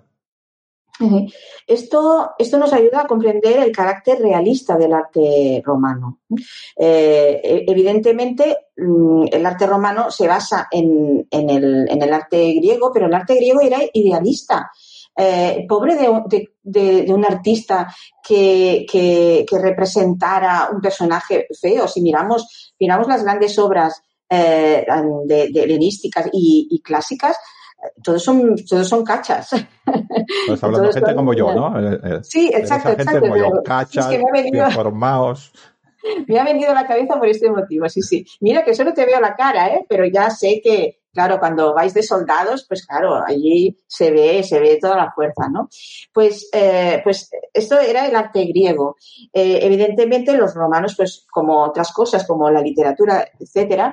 Esto nos ayuda a comprender el carácter realista del arte romano. Evidentemente, el arte romano se basa en el arte griego, pero el arte griego era idealista. Pobre de un artista que representara un personaje feo. Si miramos las grandes obras de helenísticas y clásicas, todos son cachas. Pues hablando de gente como yo, ¿no? Sí, exacto. Gente como yo, cachas, es que bien formados. Me ha venido a la cabeza por este motivo, sí. Mira que solo te veo la cara, pero ya sé que, claro, cuando vais de soldados, pues claro, allí se ve toda la fuerza, ¿no? Pues esto era el arte griego. Evidentemente los romanos, pues como otras cosas, como la literatura, etcétera,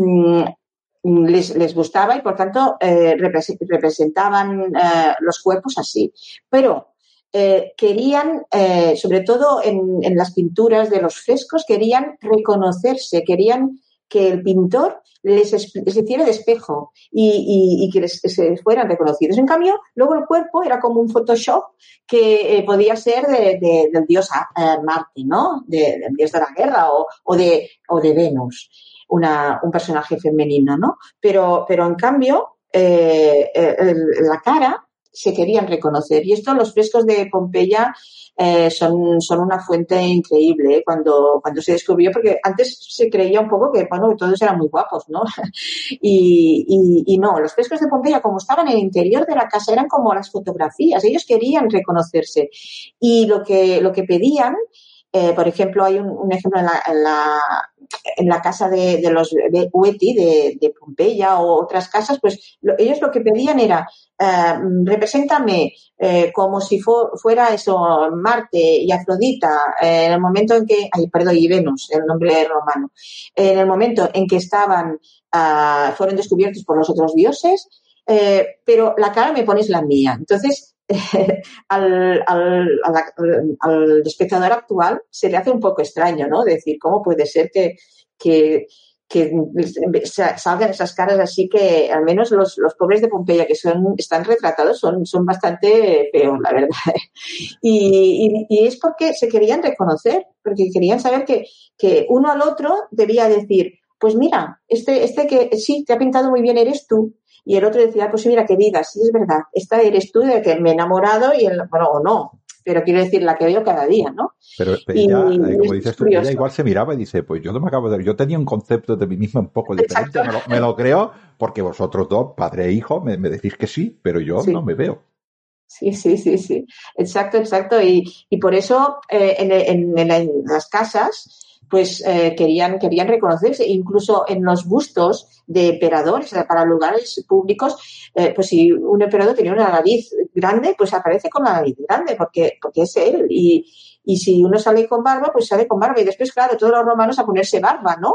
les gustaba y por tanto representaban los cuerpos así. Pero querían, sobre todo en las pinturas de los frescos, querían reconocerse, querían que el pintor les hiciera de espejo y que se fueran reconocidos. En cambio, luego el cuerpo era como un Photoshop que podía ser del dios Marte, ¿no? Del dios de la guerra o de Venus, un personaje femenino, ¿no? Pero en cambio, la cara se querían reconocer. Y esto, los frescos de Pompeya son una fuente increíble cuando se descubrió, porque antes se creía un poco que, bueno, todos eran muy guapos, ¿no? y no, los frescos de Pompeya, como estaban en el interior de la casa, eran como las fotografías. Ellos querían reconocerse. Y lo que pedían, por ejemplo, hay un ejemplo en la casa de los Hueti de Pompeya o otras casas, pues ellos lo que pedían era represéntame como si fuera eso, Marte y Afrodita en el momento en que, y Venus, el nombre romano, en el momento en que fueron descubiertos por los otros dioses, pero la cara me pones la mía. Entonces, al espectador actual se le hace un poco extraño, ¿no? Decir, ¿cómo puede ser que que salgan esas caras así que al menos los pobres de Pompeya que están retratados son bastante feos, la verdad. Y es porque se querían reconocer, porque querían saber que uno al otro debía decir, pues mira, este que sí, te ha pintado muy bien, eres tú. Y el otro decía, pues mira, que digas, sí, es verdad, esta eres tú de que me he enamorado bueno, o no, pero quiero decir, la que veo cada día, ¿no? Pero ella, como dices tú, ella igual se miraba y dice, pues yo no me acabo de ver, yo tenía un concepto de mí misma un poco diferente, me lo creo, porque vosotros dos, padre e hijo, me decís que sí, pero yo no me veo. Sí. Exacto. Y por eso en las casas pues querían reconocerse, incluso en los bustos de emperadores para lugares públicos, pues si un emperador tenía una nariz grande, pues aparece con la nariz grande porque es él, y si uno sale con barba, pues sale con barba, y después, claro, todos los romanos a ponerse barba, ¿no?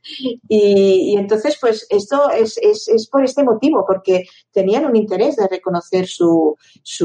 Y entonces, pues esto es por este motivo, porque tenían un interés de reconocer su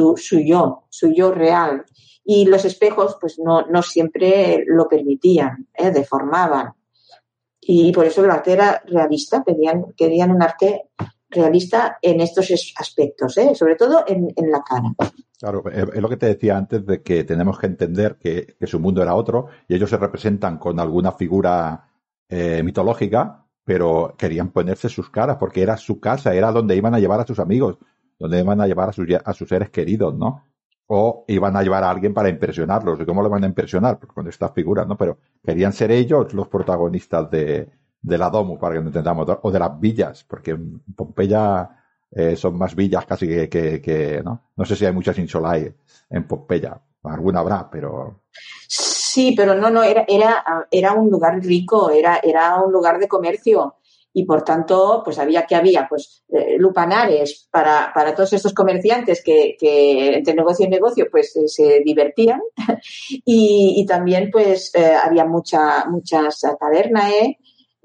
yo real. Y los espejos, pues no siempre lo permitían, deformaban. Y por eso el arte era realista, querían un arte realista en estos aspectos, sobre todo en la cara. Claro, es lo que te decía antes de que tenemos que entender que su mundo era otro y ellos se representan con alguna figura mitológica, pero querían ponerse sus caras porque era su casa, era donde iban a llevar a sus amigos, donde iban a llevar a sus seres queridos, ¿no? O iban a llevar a alguien para impresionarlos. ¿Y cómo lo van a impresionar? Pues con estas figuras, ¿no? Pero querían ser ellos los protagonistas de la Domus, para que no entendamos, o de las villas, porque en Pompeya son más villas casi que ¿no? No sé si hay muchas insulae en Pompeya. Alguna habrá, pero... Sí, pero no, era un lugar rico, era un lugar de comercio. Y por tanto, pues había pues lupanares para todos estos comerciantes que entre negocio y negocio pues se divertían, y también pues había muchas tabernae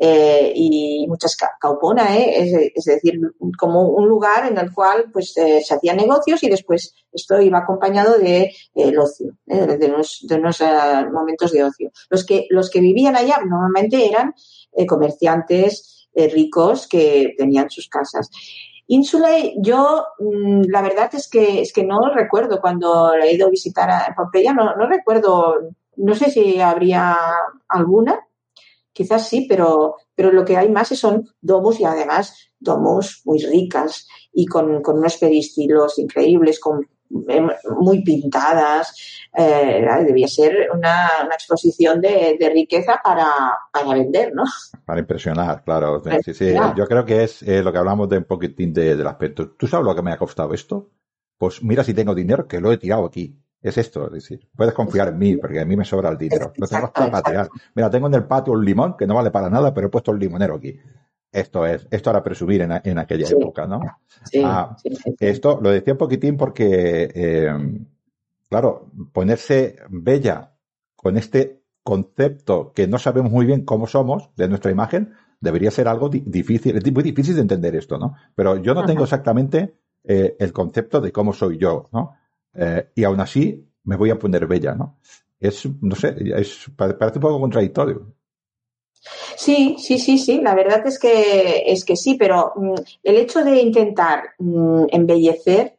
y muchas cauponae, es decir, como un lugar en el cual pues se hacían negocios, y después esto iba acompañado de el ocio, de unos momentos de ocio. Los que vivían allá normalmente eran comerciantes ricos que tenían sus casas. Insulae, yo la verdad es que no recuerdo cuando he ido a visitar a Pompeya, no recuerdo, no sé si habría alguna, quizás sí, pero lo que hay más son domus, y además domus muy ricas y con unos peristilos increíbles, muy pintadas. Debía ser una exposición de riqueza para vender, ¿no? Para impresionar, claro. Sí. Yo creo que es lo que hablamos de un poquitín del aspecto. ¿Tú sabes lo que me ha costado esto? Pues mira, si tengo dinero, que lo he tirado aquí. Es esto, es decir, puedes confiar en mí, porque a mí me sobra el dinero. Lo tengo hasta para tirar. Mira, tengo en el patio un limón que no vale para nada, pero he puesto el limonero aquí. Esto era presumir en aquella época, ¿no? Sí. Esto lo decía un poquitín porque, claro, ponerse bella con este concepto que no sabemos muy bien cómo somos de nuestra imagen, debería ser algo difícil, es muy difícil de entender esto, ¿no? Pero yo no tengo exactamente el concepto de cómo soy yo, ¿no? Y aún así me voy a poner bella, ¿no? No sé, parece un poco contradictorio. Sí, la verdad es que sí, pero el hecho de intentar embellecer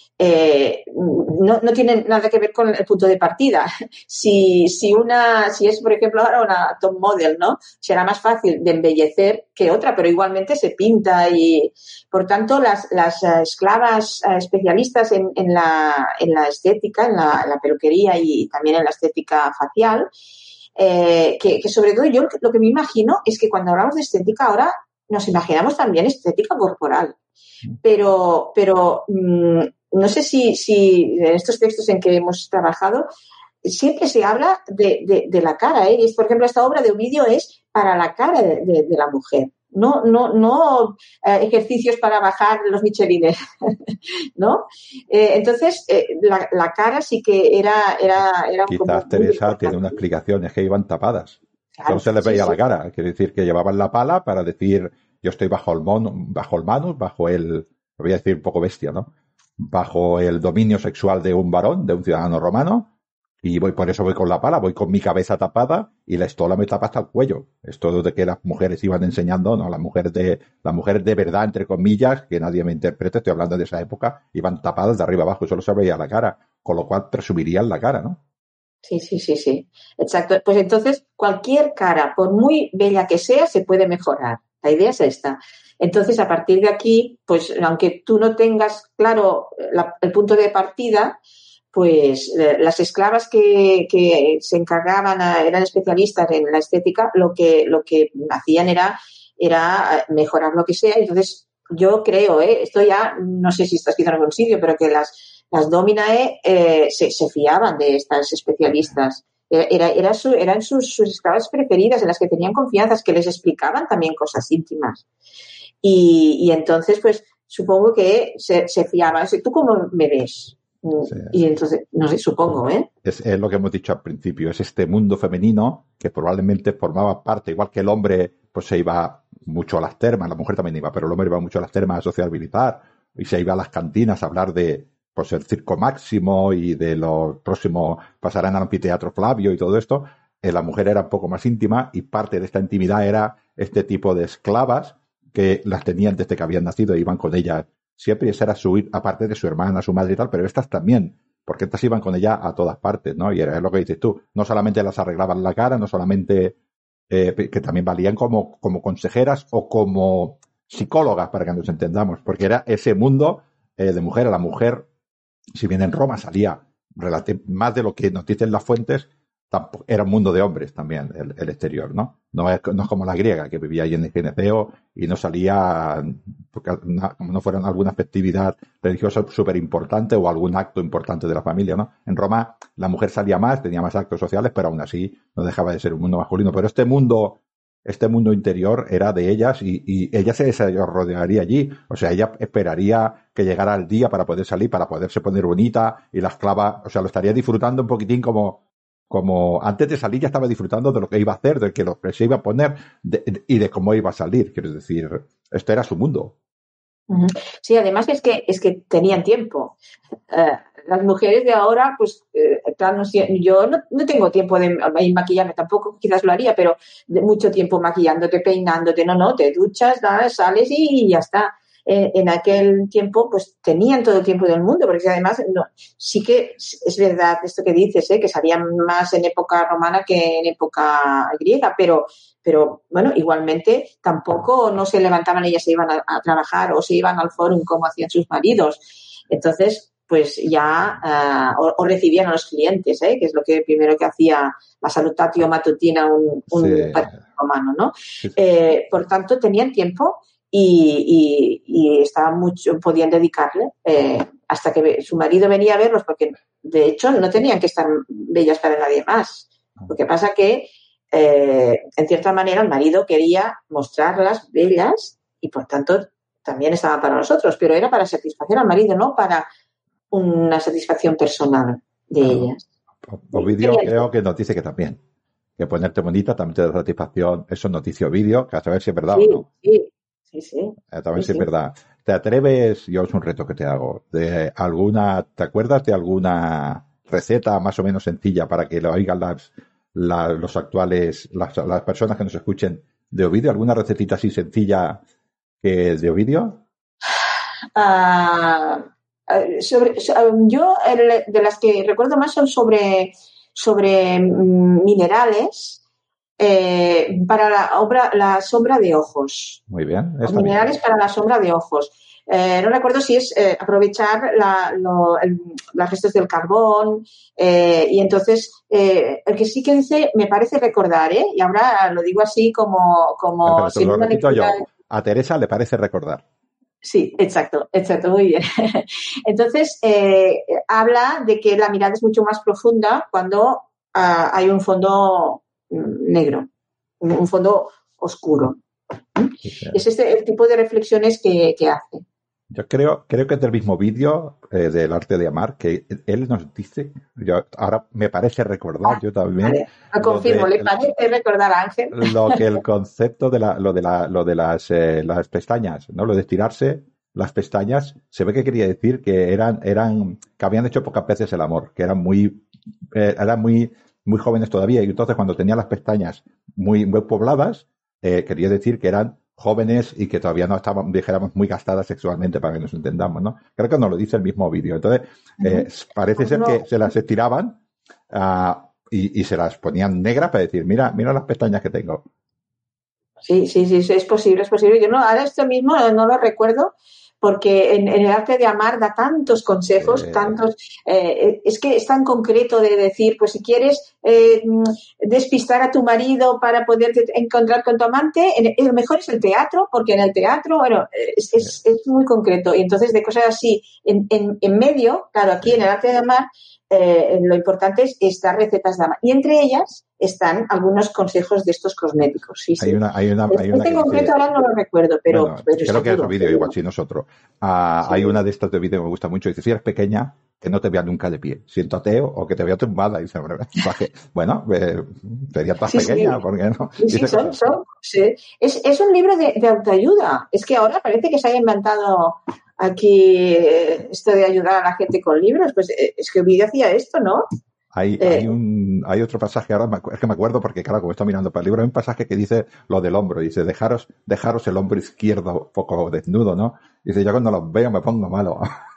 no tiene nada que ver con el punto de partida. Si es, por ejemplo, ahora una top model, ¿no? Será más fácil de embellecer que otra, pero igualmente se pinta, y por tanto las esclavas especialistas en la estética, en la peluquería y también en la estética facial, que sobre todo yo lo que me imagino es que cuando hablamos de estética ahora nos imaginamos también estética corporal, pero no sé si en estos textos en que hemos trabajado siempre se habla de la cara, ¿eh? Y por ejemplo, esta obra de Ovidio es para la cara de la mujer, no ejercicios para bajar los michelines, ¿no? Entonces, la cara sí que era quizás Teresa tiene una explicación, es que iban tapadas. Claro, no se les veía la cara, quiere decir que llevaban la pala para decir yo estoy bajo el manus, bajo el, voy a decir un poco bestia, ¿no? Bajo el dominio sexual de un varón, de un ciudadano romano, Y por eso voy con la pala, voy con mi cabeza tapada y la estola me tapa hasta el cuello. Esto de que las mujeres iban enseñando, no, las mujeres de verdad, entre comillas, que nadie me interprete, estoy hablando de esa época, iban tapadas de arriba abajo y solo se veía la cara, con lo cual presumirían la cara, ¿no? Sí. Exacto. Pues entonces, cualquier cara, por muy bella que sea, se puede mejorar. La idea es esta. Entonces, a partir de aquí, pues, aunque tú no tengas claro el punto de partida, pues las esclavas que se encargaban, eran especialistas en la estética, lo que hacían era mejorar lo que sea. Entonces, yo creo, esto ya, no sé si está escrito en algún sitio, pero que las Dominae se fiaban de estas especialistas. Eran sus esclavas preferidas, en las que tenían confianza, que les explicaban también cosas íntimas. Y entonces, pues, supongo que se fiaban. ¿Tú cómo me ves? Sí. Y entonces, no sé, supongo, Es lo que hemos dicho al principio, es este mundo femenino que probablemente formaba parte, igual que el hombre pues se iba mucho a las termas, la mujer también iba, pero el hombre iba mucho a las termas a sociabilizar y se iba a las cantinas a hablar de pues el Circo Máximo y de los próximos pasarán al anfiteatro Flavio y todo esto. La mujer era un poco más íntima y parte de esta intimidad era este tipo de esclavas que las tenían desde que habían nacido e iban con ellas siempre, y esa era aparte de su hermana, su madre y tal, pero estas también, porque estas iban con ella a todas partes, ¿no? Y era lo que dices tú, no solamente las arreglaban la cara, no solamente que también valían como consejeras o como psicólogas, para que nos entendamos, porque era ese mundo de mujer. A la mujer, si bien en Roma salía más de lo que nos dicen las fuentes, era un mundo de hombres también, el exterior, ¿no? No es como la griega, que vivía ahí en el gineceo y no salía, porque como no fueran alguna festividad religiosa súper importante o algún acto importante de la familia, ¿no? En Roma la mujer salía más, tenía más actos sociales, pero aún así no dejaba de ser un mundo masculino. Pero este mundo interior era de ellas y ella se rodearía allí. O sea, ella esperaría que llegara el día para poder salir, para poderse poner bonita, y la esclava, o sea, lo estaría disfrutando un poquitín como antes de salir ya estaba disfrutando de lo que iba a hacer, de lo que se iba a poner y de cómo iba a salir. Quiero decir, esto era su mundo. Sí, además es que tenían tiempo. Las mujeres de ahora, pues, claro, yo no tengo tiempo de maquillarme, tampoco quizás lo haría, pero de mucho tiempo maquillándote, peinándote, no, te duchas, sales y ya está. En aquel tiempo, pues tenían todo el tiempo del mundo, porque además sí que es verdad esto que dices, que salían más en época romana que en época griega, pero bueno, igualmente tampoco no se levantaban, ellas se iban a trabajar o se iban al fórum como hacían sus maridos. Entonces, pues ya o recibían a los clientes, que es lo que primero que hacía la salutatio matutina un sí. romano, ¿no? Sí. Por tanto, tenían tiempo y estaban podían dedicarle hasta que su marido venía a verlos, porque de hecho no tenían que estar bellas para nadie más. Lo que pasa que en cierta manera el marido quería mostrarlas bellas y por tanto también estaban para nosotros, pero era para satisfacer al marido, no para una satisfacción personal de ellas. Ovidio creo que nos dice que también, que ponerte bonita también te da satisfacción. Eso es noticia Ovidio, que a saber si es verdad o no. Sí. A ver si es verdad. ¿Te atreves? Yo es un reto que te hago. ¿Te acuerdas de alguna receta más o menos sencilla para que lo oigan los actuales, las personas que nos escuchen de Ovidio? ¿Alguna recetita así sencilla que de Ovidio? Yo de las que recuerdo más son sobre minerales. Para la sombra de ojos. Muy bien. Minerales para la sombra de ojos. No recuerdo si es aprovechar las restos del carbón y entonces el que sí que dice, me parece recordar, y ahora lo digo así como sin lo repito yo. A Teresa le parece recordar. Sí, exacto, muy bien. Entonces, habla de que la mirada es mucho más profunda cuando hay un fondo negro, un fondo oscuro. Sí. Es el tipo de reflexiones que hace. Yo creo que es del mismo vídeo del arte de amar, que él nos dice, ahora me parece recordar, yo también. Vale, lo confirmo, ¿le parece recordar a Ángel? Lo que el concepto de las pestañas, ¿no? Lo de estirarse, las pestañas, se ve que quería decir que que habían hecho pocas veces el amor, que eran muy jóvenes todavía, y entonces cuando tenían las pestañas muy pobladas, quería decir que eran jóvenes y que todavía no estaban, dijéramos, muy gastadas sexualmente, para que nos entendamos, ¿no? Creo que nos lo dice el mismo vídeo. Entonces, parece ser que se las estiraban y se las ponían negras para decir, mira las pestañas que tengo. Sí, es posible. Yo no, ahora esto mismo no lo recuerdo, porque en el arte de amar da tantos consejos, es que es tan concreto de decir, pues si quieres despistar a tu marido para poder encontrar con tu amante, lo mejor es el teatro, porque en el teatro, bueno, es muy concreto. Y entonces de cosas así, en medio, claro, aquí en el arte de amar, lo importante es estas recetas de amar. Y entre ellas están algunos consejos de estos cosméticos. Sí. Hay una este concreto ahora no lo recuerdo, pero, bueno, pero creo que es seguro, un vídeo igual, sí, nosotros. Sí. Hay una de estas de vídeo que me gusta mucho. Dice, si eres pequeña, que no te vea nunca de pie. Siéntate o que te vea tumbada. Dice, bueno, sería tan pequeña, ¿por qué no? Sí, es un libro de autoayuda. Es que ahora parece que se haya inventado aquí esto de ayudar a la gente con libros. Pues es que Ovidio hacía esto, ¿no? Hay otro pasaje, ahora es que me acuerdo porque, claro, como estoy mirando para el libro, hay un pasaje que dice lo del hombro. Dice, dejaros el hombro izquierdo poco desnudo, ¿no? Dice, yo cuando los veo me pongo malo.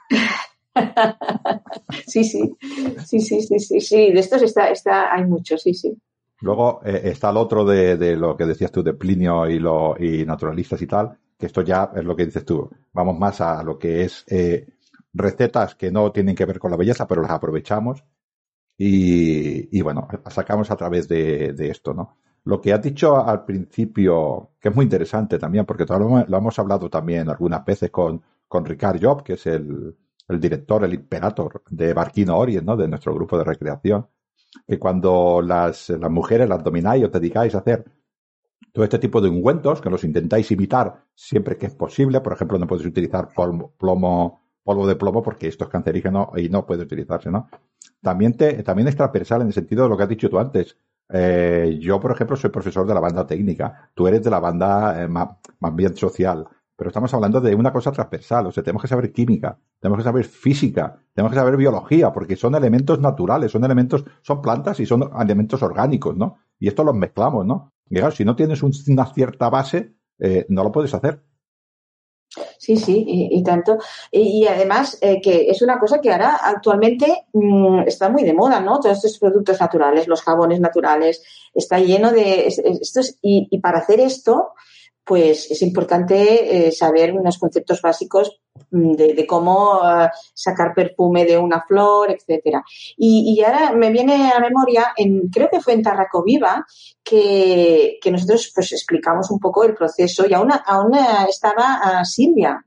Sí. De estos hay muchos, sí. Luego está el otro de lo que decías tú, de Plinio y naturalistas y tal, que esto ya es lo que dices tú. Vamos más a lo que es recetas que no tienen que ver con la belleza, pero las aprovechamos y bueno, las sacamos a través de esto, ¿no? Lo que has dicho al principio, que es muy interesante también, porque lo hemos hablado también algunas veces con Ricard Job, que es el director, el imperator de Barquino Orient, ¿no? De nuestro grupo de recreación, que cuando las mujeres las domináis, os dedicáis a hacer todo este tipo de ungüentos, que los intentáis imitar siempre que es posible. Por ejemplo, no podéis utilizar polvo de plomo porque esto es cancerígeno y no puede utilizarse, ¿no? También es transversal en el sentido de lo que has dicho tú antes. Yo, por ejemplo, soy profesor de la banda técnica. Tú eres de la banda más bien social. Pero estamos hablando de una cosa transversal. O sea, tenemos que saber química, tenemos que saber física, tenemos que saber biología, porque son elementos naturales, son plantas y son elementos orgánicos, ¿no? Y esto los mezclamos, ¿no? Y claro, si no tienes una cierta base, no lo puedes hacer. Sí, y tanto. Y además, que es una cosa que ahora actualmente está muy de moda, ¿no? Todos estos productos naturales, los jabones naturales, está lleno de estos. Y para hacer esto, pues es importante saber unos conceptos básicos de cómo sacar perfume de una flor, etcétera. Y ahora me viene a memoria, creo que fue en Tarracoviva, que nosotros pues explicamos un poco el proceso, y aún estaba Silvia,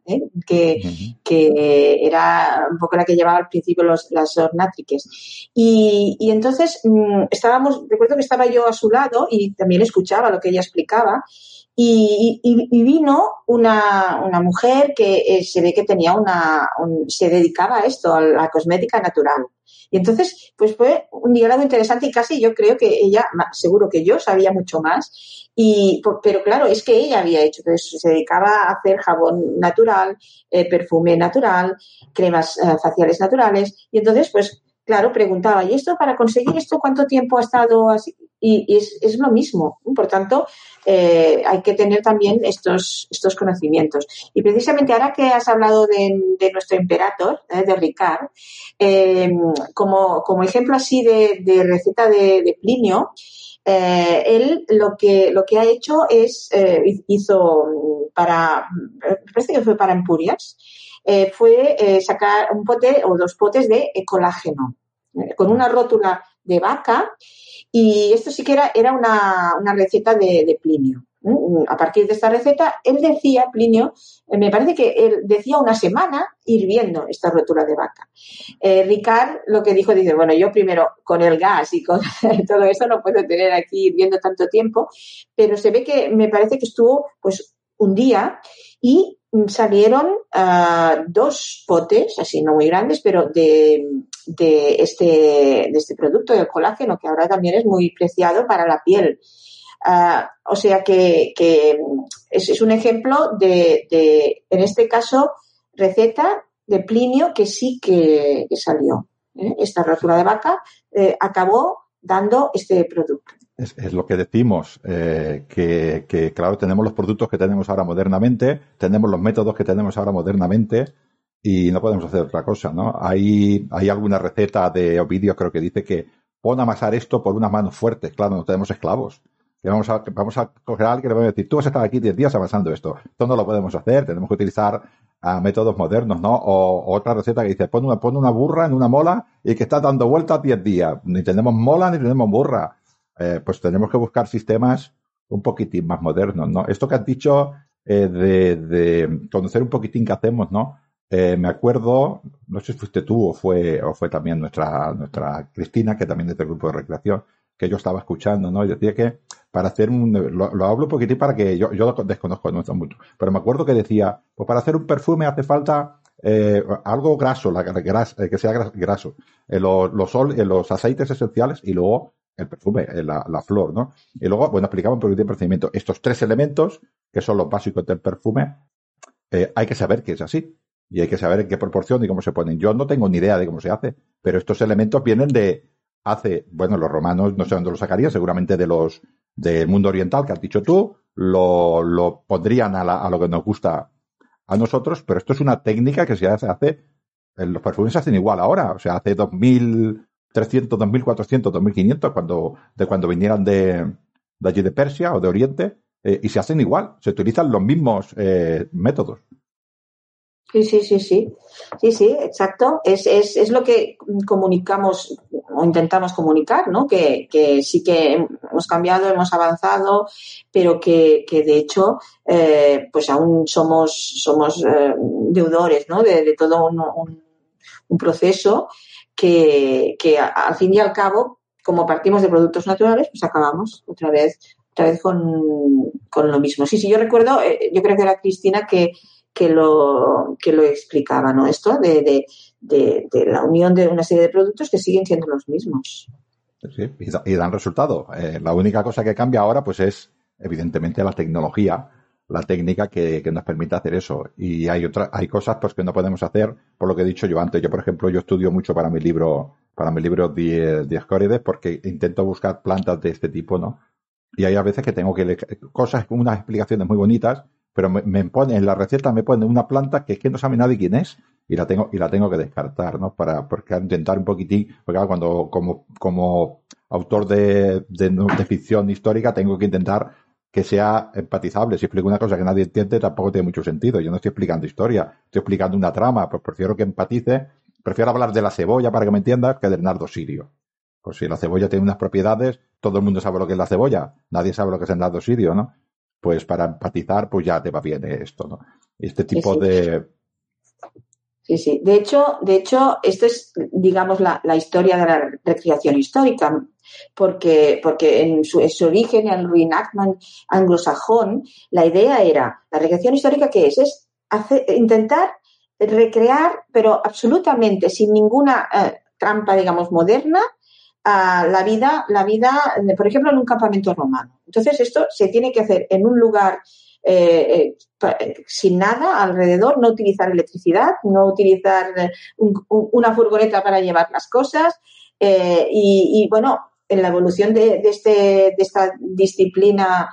que era un poco la que llevaba al principio las ornátriques. Y entonces recuerdo que estaba yo a su lado y también escuchaba lo que ella explicaba. Y vino una mujer que se ve que tenía se dedicaba a esto, a la cosmética natural. Y entonces, pues fue un diálogo interesante y casi yo creo que ella, seguro que yo, sabía mucho más. Pero claro, es que ella había hecho, entonces se dedicaba a hacer jabón natural, perfume natural, cremas faciales naturales. Y entonces, pues claro, preguntaba, ¿y esto para conseguir esto cuánto tiempo ha estado así? Y es lo mismo. Por tanto, hay que tener también estos conocimientos. Y precisamente ahora que has hablado de nuestro imperator, de Ricard, como ejemplo así de receta de Plinio, él lo que ha hecho es, hizo parece que fue para Empurias, fue sacar un pote o 2 potes de colágeno, con una rótula de vaca. Y esto sí que era una receta de Plinio. A partir de esta receta, Plinio, me parece que él decía una semana hirviendo esta rótula de vaca. Ricard lo que dice, bueno, yo primero con el gas y con todo eso no puedo tener aquí hirviendo tanto tiempo, pero se ve que me parece que estuvo pues un día y salieron 2 potes, así no muy grandes, pero de este producto del colágeno, que ahora también es muy preciado para la piel. O sea que es un ejemplo de en este caso, receta de Plinio que sí que salió. Esta rotura de vaca acabó dando este producto. Es lo que decimos, que claro, tenemos los productos que tenemos ahora modernamente, tenemos los métodos que tenemos ahora modernamente y no podemos hacer otra cosa, ¿no? Hay alguna receta de Ovidio, creo que dice que pon a amasar esto por unas manos fuertes. Claro, no tenemos esclavos. Que vamos a coger a alguien que le vamos a decir, tú vas a estar aquí 10 días amasando esto. Esto no lo podemos hacer, tenemos que utilizar métodos modernos, ¿no? O otra receta que dice, pon una burra en una mola y que está dando vueltas 10 días. Ni tenemos mola ni tenemos burra. Pues tenemos que buscar sistemas un poquitín más modernos, ¿no? Esto que has dicho de conocer un poquitín qué hacemos, ¿no? Me acuerdo, no sé si fuiste tú o fue también nuestra Cristina, que también es del grupo de recreación, que yo estaba escuchando, ¿no? Y decía que para hacer lo hablo un poquitín para que yo lo desconozco, no mucho, pero me acuerdo que decía, pues para hacer un perfume hace falta algo graso, que sea graso, los aceites esenciales y luego el perfume, la flor, ¿no? Y luego, bueno, explicaba un poquito el procedimiento. Estos 3 elementos, que son los básicos del perfume, hay que saber que es así. Y hay que saber en qué proporción y cómo se ponen. Yo no tengo ni idea de cómo se hace, pero estos elementos vienen bueno, los romanos no sé dónde los sacarían, seguramente del mundo oriental que has dicho tú, lo pondrían a lo que nos gusta a nosotros, pero esto es una técnica que se hace, los perfumes se hacen igual ahora, o sea, hace 2300, 2400, 2500, cuando vinieran de allí de Persia o de Oriente, y se hacen igual, se utilizan los mismos métodos. Sí, exacto. Es lo que comunicamos o intentamos comunicar, ¿no? Que sí que hemos cambiado, hemos avanzado, pero que de hecho, pues aún somos deudores, ¿no? De todo un proceso que al fin y al cabo, como partimos de productos naturales, pues acabamos otra vez con lo mismo. Sí, yo recuerdo, yo creo que era Cristina que lo explicaba, ¿no? Esto de la unión de una serie de productos que siguen siendo los mismos. Sí, y dan resultado. La única cosa que cambia ahora, pues es evidentemente la tecnología, la técnica que nos permite hacer eso. Y hay cosas pues que no podemos hacer, por lo que he dicho yo antes. Yo, por ejemplo, yo estudio mucho para mi libro Dioscórides, porque intento buscar plantas de este tipo, ¿no? Y hay a veces que tengo que leer cosas con unas explicaciones muy bonitas, pero me pone, en la receta me pone una planta que es que no sabe nadie quién es, y la tengo que descartar, ¿no? Porque intentar un poquitín, porque claro, cuando, como autor de ficción histórica, tengo que intentar que sea empatizable. Si explico una cosa que nadie entiende, tampoco tiene mucho sentido. Yo no estoy explicando historia, estoy explicando una trama, pues prefiero que empatice, prefiero hablar de la cebolla para que me entiendas que del nardo sirio. Pues si la cebolla tiene unas propiedades, todo el mundo sabe lo que es la cebolla, nadie sabe lo que es el nardo sirio, ¿no? Pues para empatizar, pues ya te va bien esto, ¿no? Este tipo de... Sí. De hecho, esto es, digamos, la historia de la recreación histórica, porque en su origen, en el reenactment anglosajón, la idea era, la recreación histórica, ¿qué es? Es intentar recrear, pero absolutamente sin ninguna trampa, digamos, moderna, la vida, por ejemplo, en un campamento romano. Entonces, esto se tiene que hacer en un lugar sin nada alrededor, no utilizar electricidad, no utilizar una furgoneta para llevar las cosas, y bueno, en la evolución de esta disciplina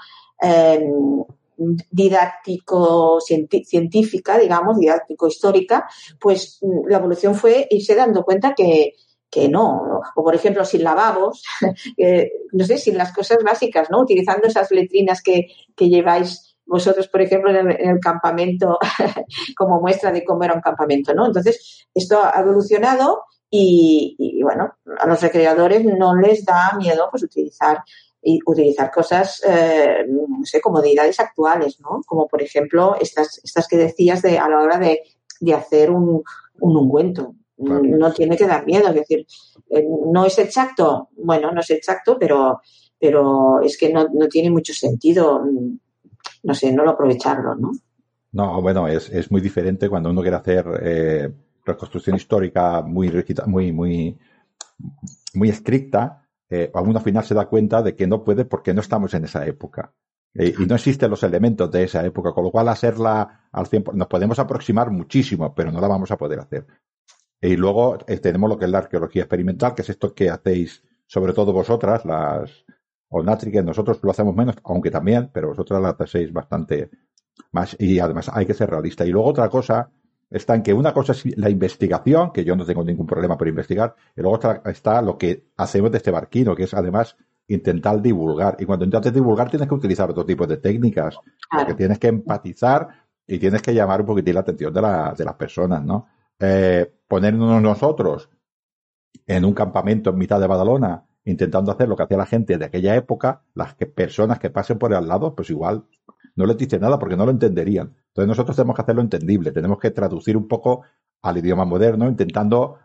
didáctico-científica, digamos, didáctico-histórica, pues la evolución fue irse dando cuenta que no, o por ejemplo sin lavabos, no sé, sin las cosas básicas, ¿no? Utilizando esas letrinas que lleváis vosotros, por ejemplo, en el campamento como muestra de cómo era un campamento, ¿no? Entonces, esto ha evolucionado y bueno, a los recreadores no les da miedo pues utilizar cosas, no sé, comodidades actuales, ¿no? Como por ejemplo estas que decías a la hora de hacer un ungüento. Claro. No tiene que dar miedo, es decir, no es exacto, bueno, no es exacto, pero es que no tiene mucho sentido, no sé, no lo aprovecharlo, ¿no? No, bueno, es muy diferente cuando uno quiere hacer reconstrucción histórica muy rígida, muy estricta, a uno al final se da cuenta de que no puede porque no estamos en esa época. Y no existen los elementos de esa época, con lo cual hacerla al 100%, nos podemos aproximar muchísimo, pero no la vamos a poder hacer. Y luego tenemos lo que es la arqueología experimental, que es esto que hacéis, sobre todo vosotras, las Onatrix, nosotros lo hacemos menos, aunque también, pero vosotras la hacéis bastante más, y además hay que ser realista. Y luego otra cosa está en que una cosa es la investigación, que yo no tengo ningún problema por investigar, y luego está lo que hacemos de este barquino, que es además intentar divulgar. Y cuando intentas divulgar tienes que utilizar otro tipo de técnicas, porque tienes que empatizar y tienes que llamar un poquitín la atención de las personas, ¿no? Ponernos nosotros en un campamento en mitad de Badalona intentando hacer lo que hacía la gente de aquella época, personas que pasen por al lado, pues igual no les dice nada porque no lo entenderían. Entonces nosotros tenemos que hacerlo entendible, tenemos que traducir un poco al idioma moderno, intentando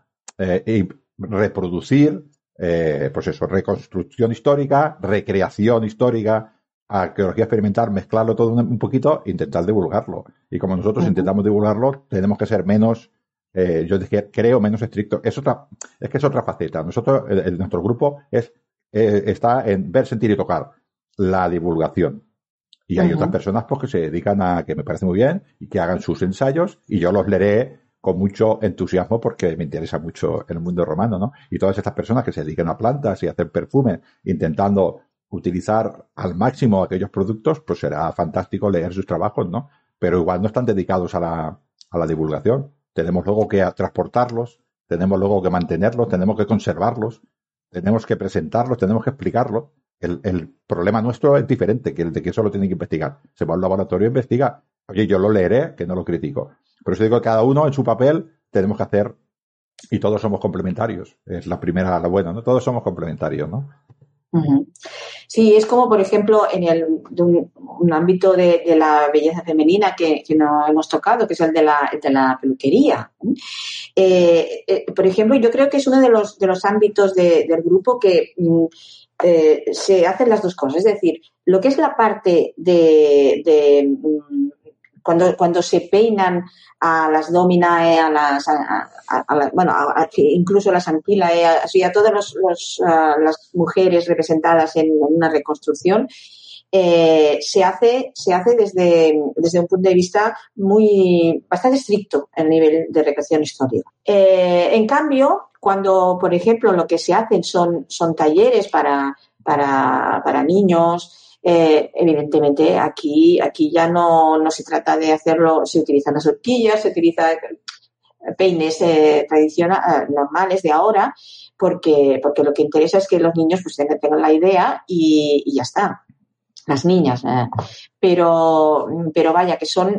reproducir, pues eso, reconstrucción histórica, recreación histórica, arqueología experimental, mezclarlo todo un poquito, intentar divulgarlo. Y como nosotros intentamos divulgarlo, tenemos que ser menos, yo creo, menos estrictos. Es que es otra faceta. Nosotros, nuestro grupo está en ver, sentir y tocar la divulgación. Y hay otras personas pues que se dedican a, que me parece muy bien, y que hagan sus ensayos, y yo los leeré con mucho entusiasmo porque me interesa mucho el mundo romano, ¿no? Y todas estas personas que se dedican a plantas y a hacer perfumes, intentando utilizar al máximo aquellos productos, pues será fantástico leer sus trabajos, ¿no? Pero igual no están dedicados a la divulgación. Tenemos luego que transportarlos, tenemos luego que mantenerlos, tenemos que conservarlos, tenemos que presentarlos, tenemos que explicarlos. El problema nuestro es diferente que el de que solo tienen que investigar. Se va al laboratorio e investiga. Oye, yo lo leeré, que no lo critico. Pero eso digo que cada uno en su papel tenemos que hacer, y todos somos complementarios. Es la primera, la buena, ¿no? Todos somos complementarios, ¿no? Sí, es como, por ejemplo, un ámbito de la belleza femenina que no hemos tocado, que es el de la peluquería. Por ejemplo, yo creo que es uno de los ámbitos del grupo que se hacen las dos cosas. Es decir, lo que es la parte de cuando se peinan a las dominae, incluso a las antilae, a todas las mujeres representadas en una reconstrucción, se hace desde un punto de vista bastante estricto el nivel de recreación histórica. En cambio, cuando, por ejemplo, lo que se hacen son talleres para niños, evidentemente aquí ya no se trata de hacerlo, se utilizan las horquillas, se utiliza peines tradicionales, normales de ahora, porque lo que interesa es que los niños pues tengan la idea y ya está. Las niñas, pero vaya, que son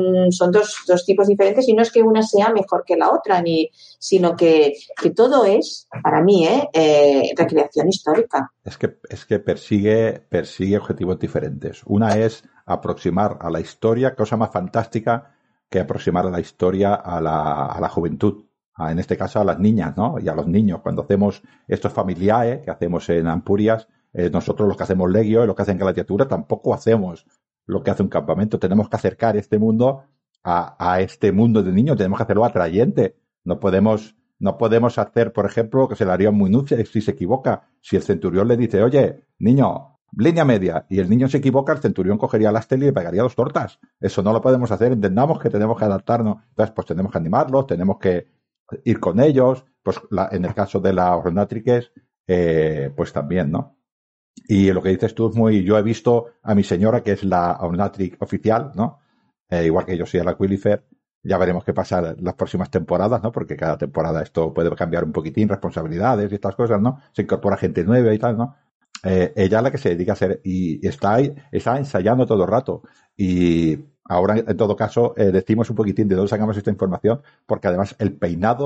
dos tipos diferentes, y no es que una sea mejor que la otra, sino que todo es, para mí, recreación histórica. Es que persigue objetivos diferentes. Una es aproximar a la historia, cosa más fantástica que aproximar a la historia a la juventud. En este caso a las niñas, ¿no? Y a los niños. Cuando hacemos estos familiae que hacemos en Ampurias, nosotros los que hacemos legio y los que hacen gladiatura tampoco hacemos lo que hace un campamento. Tenemos que acercar este mundo a este mundo de niños, tenemos que hacerlo atrayente. No podemos hacer, por ejemplo, que se le haría muy nuche si se equivoca. Si el centurión le dice, oye, niño, línea media, y el niño se equivoca, el centurión cogería la estela y le pegaría 2 tortas. Eso no lo podemos hacer, entendamos que tenemos que adaptarnos. Entonces, pues tenemos que animarlos, tenemos que ir con ellos, pues en el caso de las Ornatrix, pues también, ¿no? Y lo que dices tú es yo he visto a mi señora, que es la Ornatrix oficial, ¿no? Igual que yo soy la Quilifer. Ya veremos qué pasa las próximas temporadas, ¿no? Porque cada temporada esto puede cambiar un poquitín, responsabilidades y estas cosas, ¿no? Se incorpora gente nueva y tal, ¿no? Ella es la que se dedica a hacer, y está ensayando todo el rato. Y ahora, en todo caso, decimos un poquitín de dónde sacamos esta información, porque además el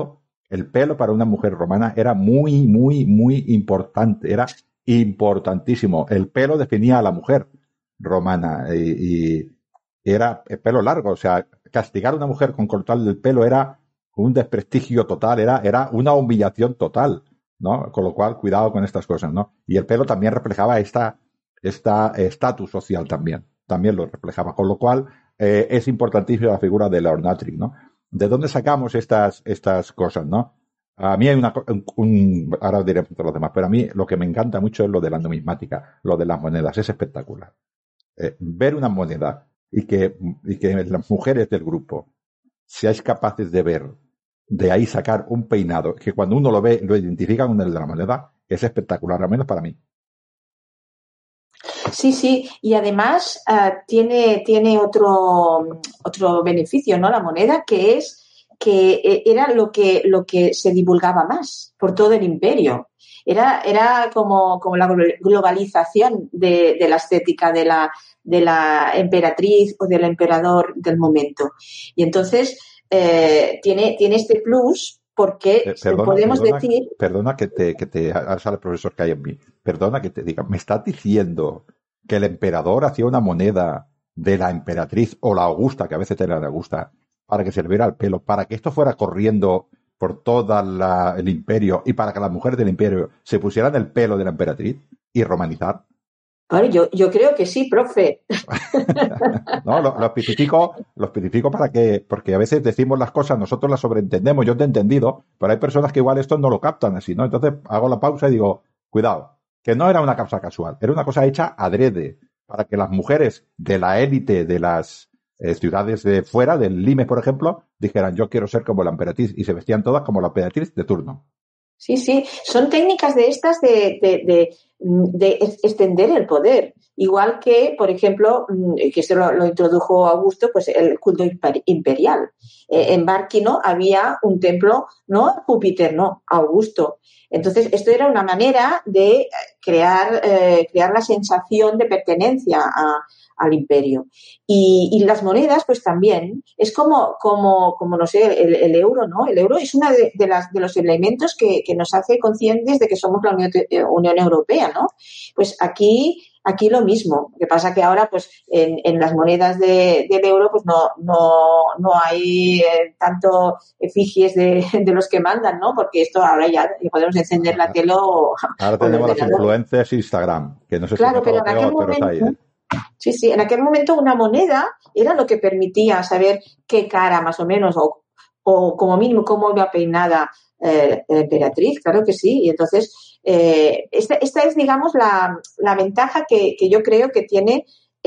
pelo para una mujer romana era muy, muy, muy importante, era importantísimo. El pelo definía a la mujer romana, y era el pelo largo. O sea, castigar a una mujer con cortarle el pelo era un desprestigio total, era una humillación total, ¿no? Con lo cual, cuidado con estas cosas, ¿no? Y el pelo también reflejaba esta estatus social también lo reflejaba, con lo cual es importantísima la figura de la Ornatrix, ¿no? ¿De dónde sacamos estas cosas, no? A mí hay ahora diré los demás, pero a mí lo que me encanta mucho es lo de la numismática, lo de las monedas, es espectacular. ver una moneda y que las mujeres del grupo seáis capaces de ver, de ahí sacar un peinado, que cuando uno lo ve, lo identifica con el de la moneda, es espectacular, al menos para mí. Sí, sí, y además tiene otro beneficio, ¿no? La moneda, que es que era lo que se divulgaba más por todo el imperio. Era como la globalización de la estética de la emperatriz o del emperador del momento. Y entonces tiene este plus porque podemos decir... Perdona ahora sale el profesor que hay en mí. Perdona que te diga, ¿me estás diciendo que el emperador hacía una moneda de la emperatriz o la Augusta, que a veces era la Augusta, para que se le viera el pelo, para que esto fuera corriendo por todo el imperio y para que las mujeres del imperio se pusieran el pelo de la emperatriz y romanizar? Bueno, yo creo que sí, profe. No, lo especifico porque a veces decimos las cosas, nosotros las sobreentendemos, yo te he entendido, pero hay personas que igual esto no lo captan así, ¿no? Entonces hago la pausa y digo, cuidado, que no era una cosa casual, era una cosa hecha adrede, para que las mujeres de la élite de las ciudades de fuera, del Limes, por ejemplo, dijeran, yo quiero ser como la emperatriz, y se vestían todas como la emperatriz de turno. Sí, sí, son técnicas de estas de extender el poder. Igual que, por ejemplo, que esto lo introdujo Augusto, pues el culto imperial. En Bárquino había un templo, no Júpiter, no, Augusto. Entonces, esto era una manera de crear la sensación de pertenencia al imperio. Y las monedas, pues también, es como no sé, el euro, ¿no? El euro es uno de los elementos que nos hace conscientes de que somos la Unión Europea, ¿no? Pues aquí lo mismo. Lo que pasa que ahora, pues, en las monedas del euro, pues no hay tanto efigies de los que mandan, ¿no? Porque esto ahora ya podemos encender la tele o... Ahora tenemos las influencias Instagram, que no sé claro, si pero en aquel pero está momento... ahí, ¿eh? Sí, en aquel momento una moneda era lo que permitía saber qué cara más o menos o como mínimo cómo iba peinada la emperatriz, claro que sí. Y entonces esta es, digamos, la ventaja que yo creo que tiene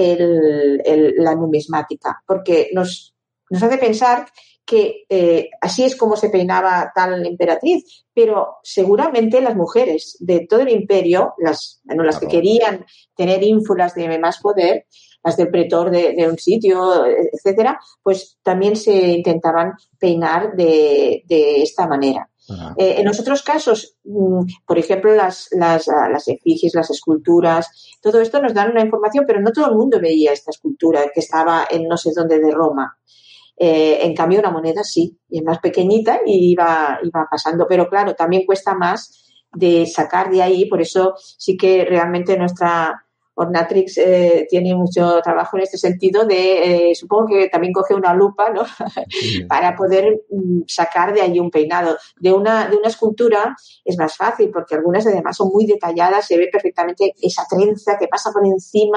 la numismática, porque nos hace pensar que así es como se peinaba tal emperatriz, pero seguramente las mujeres de todo el imperio, las que querían tener ínfulas de más poder, las del pretor de un sitio, etcétera, pues también se intentaban peinar de esta manera. En los otros casos, por ejemplo, las efigies, las esculturas, todo esto nos dan una información, pero no todo el mundo veía esta escultura que estaba en no sé dónde de Roma. En cambio, una moneda sí, y es más pequeñita y iba pasando. Pero claro, también cuesta más de sacar de ahí, por eso sí que realmente nuestra Ornatrix tiene mucho trabajo en este sentido supongo que también coge una lupa, ¿no? Sí. Para poder sacar de ahí un peinado. De una escultura es más fácil porque algunas además son muy detalladas, se ve perfectamente esa trenza que pasa por encima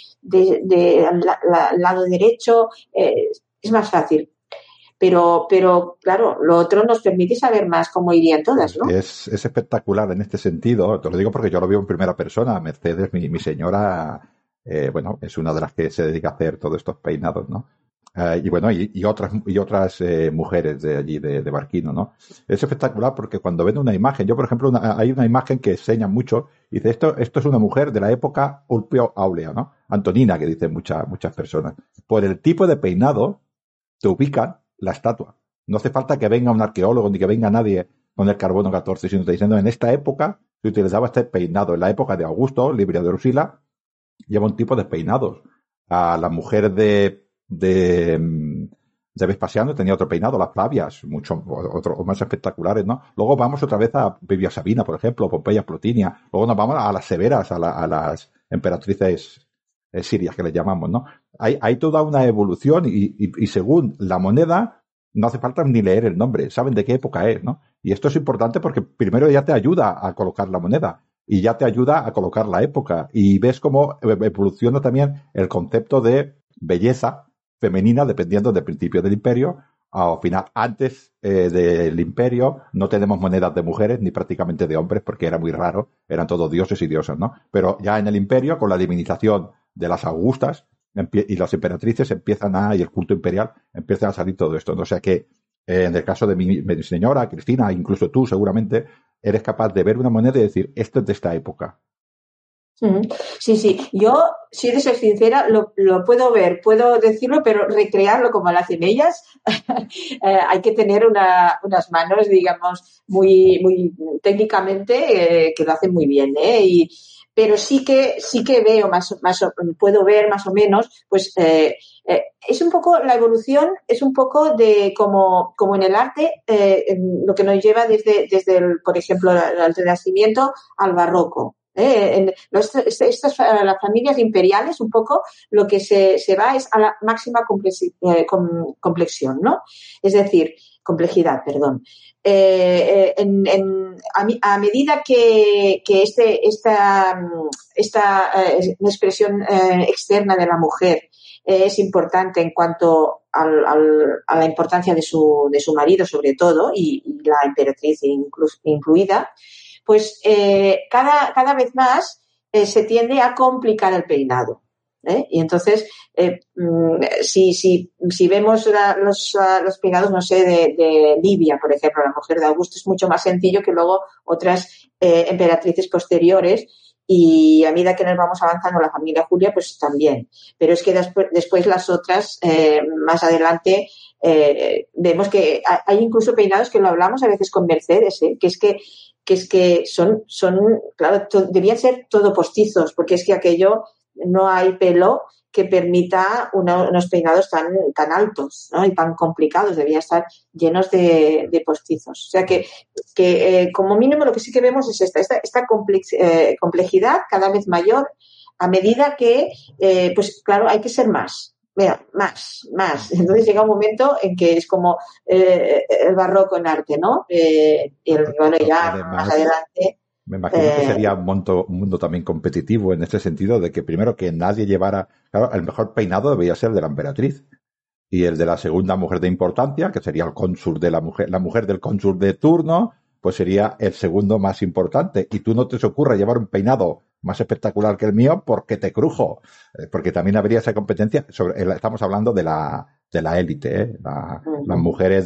del lado derecho, es más fácil. Pero claro, lo otro nos permite saber más cómo irían todas, ¿no? Es espectacular en este sentido, te lo digo porque yo lo veo en primera persona. Mercedes, mi señora, bueno, es una de las que se dedica a hacer todos estos peinados, ¿no? Y bueno, y otras mujeres de allí, de Barquino, ¿no? Es espectacular porque cuando ven una imagen, yo por ejemplo, hay una imagen que enseña mucho, y dice, esto es una mujer de la época Ulpio Áulea, ¿no? Antonina, que dicen muchas personas. Por el tipo de peinado, te ubican la estatua. No hace falta que venga un arqueólogo ni que venga nadie con el carbono 14, sino te diciendo, en esta época se utilizaba este peinado. En la época de Augusto, Livio de Drusila, lleva un tipo de peinados. A la mujer de Vespasiano tenía otro peinado, las Flavias, otros más espectaculares, ¿no? Luego vamos otra vez a Vivia Sabina, por ejemplo, Pompeya Plotinia. Luego nos vamos a las severas, a las emperatrices sirias que les llamamos, ¿no? Hay toda una evolución y según la moneda no hace falta ni leer el nombre, saben de qué época es, ¿no? Y esto es importante porque primero ya te ayuda a colocar la moneda y ya te ayuda a colocar la época y ves cómo evoluciona también el concepto de belleza femenina dependiendo del principio del imperio al final, antes del Imperio, no tenemos monedas de mujeres ni prácticamente de hombres porque era muy raro, eran todos dioses y diosas, ¿no? Pero ya en el Imperio, con la divinización de las Augustas y las emperatrices y el culto imperial, empieza a salir todo esto, ¿no? O sea que en el caso de mi señora, Cristina, incluso tú seguramente, eres capaz de ver una moneda y decir, esto es de esta época. Sí, sí. Yo, si he de ser sincera, lo puedo ver, puedo decirlo, pero recrearlo como lo hacen ellas, hay que tener unas manos, digamos, muy técnicamente, que lo hacen muy bien, ¿eh? Pero sí que veo puedo ver más o menos, pues, es un poco, la evolución es un poco de como en el arte, lo que nos lleva desde por ejemplo, el Renacimiento al Barroco. Estas las familias imperiales, un poco lo que se va es a la máxima complexión, ¿no? Es decir, complejidad, perdón. A medida que esta expresión externa de la mujer es importante en cuanto a la importancia de su marido, sobre todo, y la emperatriz incluida, pues cada vez más se tiende a complicar el peinado. Y entonces, si vemos los peinados, no sé, de Livia, por ejemplo, la mujer de Augusto, es mucho más sencillo que luego otras emperatrices posteriores, y a medida que nos vamos avanzando la familia Julia, pues también. Pero es que después las otras, más adelante, vemos que hay incluso peinados que lo hablamos a veces con Mercedes, que es que son claro, debían ser todo postizos, porque es que aquello no hay pelo que permita unos peinados tan altos, ¿no? Y tan complicados, debían estar llenos de postizos. O sea que como mínimo lo que sí que vemos es esta complejidad cada vez mayor a medida que, pues claro, hay que ser más. Mira, más. Entonces llega un momento en que es como el barroco en arte, ¿no? Bueno, ya Además, más adelante. Me imagino que sería un mundo también competitivo en este sentido de que primero que nadie llevara, claro, el mejor peinado debería ser el de la emperatriz y el de la segunda mujer de importancia, que sería el cónsul de la mujer del cónsul de turno, pues sería el segundo más importante. Y tú no te ocurre llevar un peinado más espectacular que el mío porque te crujo, porque también habría esa competencia estamos hablando de la élite, ¿eh? Las mujeres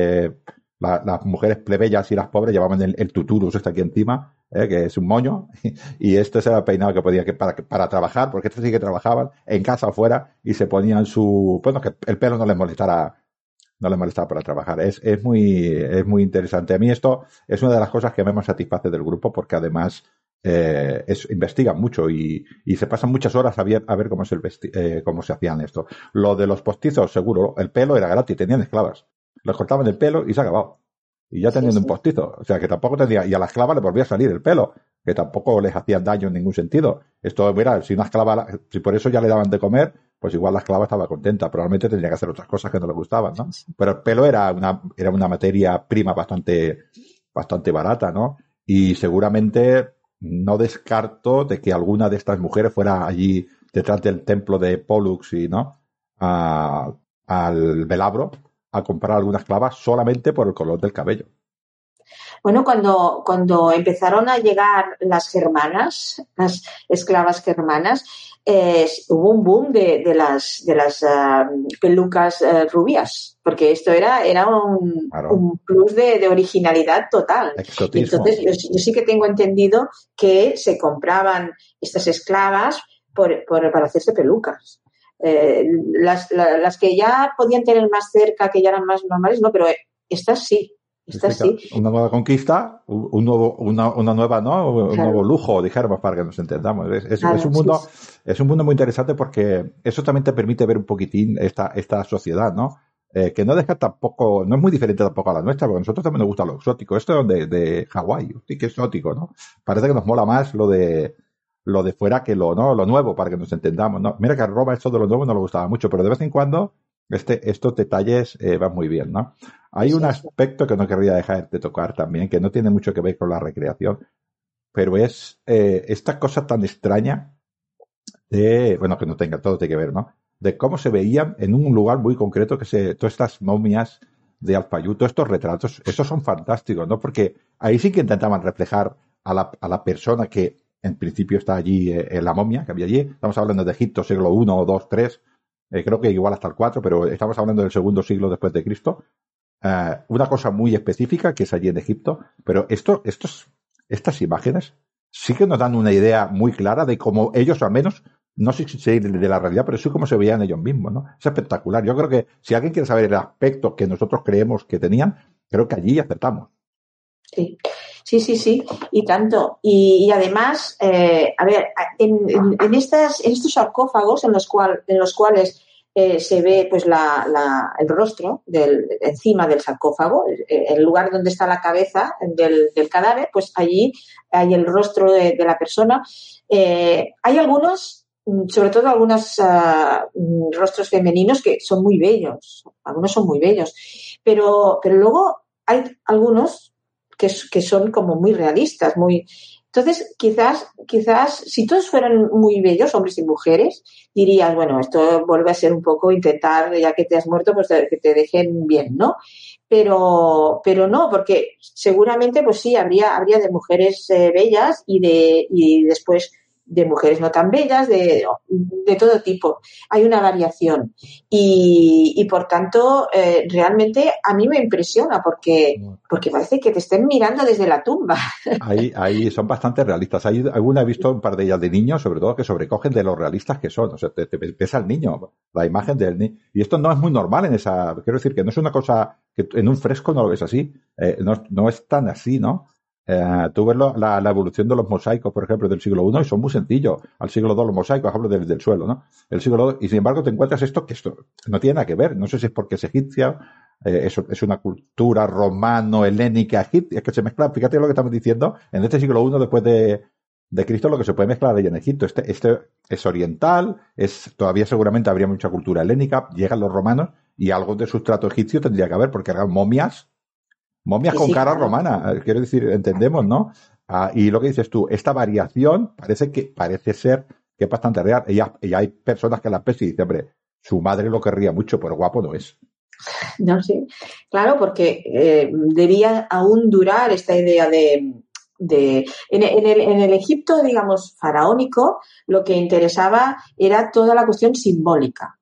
las mujeres plebeyas y las pobres llevaban el tuturus este aquí encima, que es un moño, y este era el peinado que podía para trabajar, porque estos sí que trabajaban en casa o fuera y se ponían que el pelo no les molestara para trabajar. Es muy interesante. A mí esto es una de las cosas que más satisface del grupo, porque además investigan mucho y se pasan muchas horas a ver cómo se hacían esto. Lo de los postizos, seguro, el pelo era gratis, tenían esclavas. Les cortaban el pelo y se ha acabado. Y ya teniendo un postizo. O sea, que tampoco tenía... Y a la esclava le volvía a salir el pelo, que tampoco les hacían daño en ningún sentido. Esto, mira, si una esclava... Si por eso ya le daban de comer, pues igual la esclava estaba contenta. Probablemente tendría que hacer otras cosas que no le gustaban, ¿no? Pero el pelo era una materia prima bastante barata, ¿no? Y seguramente no descarto de que alguna de estas mujeres fuera allí detrás del templo de Pollux y, ¿no? Al Velabro a comprar algunas clavas solamente por el color del cabello. Bueno, cuando empezaron a llegar las germanas, las esclavas germanas, hubo un boom de las pelucas rubias, porque esto era un plus de originalidad total. Exotismo. Entonces, yo sí que tengo entendido que se compraban estas esclavas para hacerse pelucas. Las que ya podían tener más cerca, que ya eran más normales, no, pero estas sí. Una nueva conquista, una nueva, ¿no? Un nuevo lujo, dijéramos, para que nos entendamos. Es un mundo muy interesante porque eso también te permite ver un poquitín esta sociedad, ¿no? Que no deja tampoco, no es muy diferente tampoco a la nuestra, porque a nosotros también nos gusta lo exótico. Esto de Hawái, sí que es exótico, ¿no? Parece que nos mola más lo de fuera que lo nuevo, para que nos entendamos, ¿no? Mira que a Roma esto de lo nuevo no le gustaba mucho, pero de vez en cuando estos detalles van muy bien, ¿no? Hay un aspecto que no querría dejar de tocar también, que no tiene mucho que ver con la recreación, pero es esta cosa tan extraña que no tenga, todo tiene que ver, ¿no? de cómo se veían en un lugar muy concreto, todas estas momias de Alfayú, todos estos retratos, esos son fantásticos, ¿no? Porque ahí sí que intentaban reflejar a la persona que en principio está allí, en la momia que había allí. Estamos hablando de Egipto, siglo I, II, III, creo que igual hasta el IV, pero estamos hablando del segundo siglo después de Cristo. Una cosa muy específica que es allí en Egipto, pero estas imágenes sí que nos dan una idea muy clara de cómo ellos, al menos, no sé si de la realidad, pero sí cómo se veían ellos mismos, ¿no? Es espectacular. Yo creo que si alguien quiere saber el aspecto que nosotros creemos que tenían, creo que allí acertamos. Sí, y tanto. Y además, a ver, en estos sarcófagos en los cuales se ve pues el rostro encima del sarcófago, el lugar donde está la cabeza del cadáver, pues allí hay el rostro de la persona. Hay algunos, sobre todo algunos rostros femeninos que son muy bellos, algunos son muy bellos, pero luego hay algunos que son como muy realistas, muy... Entonces, quizás, si todos fueran muy bellos, hombres y mujeres, dirías, bueno, esto vuelve a ser un poco intentar, ya que te has muerto, pues que te dejen bien, ¿no? Pero no, porque seguramente, pues sí, habría de mujeres bellas y después de mujeres no tan bellas, de todo tipo. Hay una variación. Y por tanto, realmente a mí me impresiona porque parece que te estén mirando desde la tumba. Ahí son bastante realistas. Alguna he visto un par de ellas de niños, sobre todo, que sobrecogen de lo realistas que son. O sea, te pesa el niño, la imagen del niño. Y esto no es muy normal quiero decir que no es una cosa que en un fresco no lo ves así. No es tan así, ¿no? Tú ves la evolución de los mosaicos, por ejemplo, del siglo I, y son muy sencillos. Al siglo II los mosaicos, hablo del suelo, ¿no? El siglo II, y sin embargo te encuentras esto no tiene nada que ver. No sé si es porque es egipcia, es una cultura romano-helénica egipcia, es que se mezcla. Fíjate lo que estamos diciendo, en este siglo I después de Cristo, lo que se puede mezclar ahí en Egipto. Este es oriental, todavía seguramente habría mucha cultura helénica, llegan los romanos, y algo de sustrato egipcio tendría que haber, porque eran momias con cara romana, quiero decir, entendemos, ¿no? Y lo que dices tú, esta variación parece ser que es bastante real. Y hay personas que la ves y dicen, hombre, su madre lo querría mucho, pero guapo no es. No, sí, claro, porque debía aún durar esta idea en el Egipto, digamos, faraónico, lo que interesaba era toda la cuestión simbólica.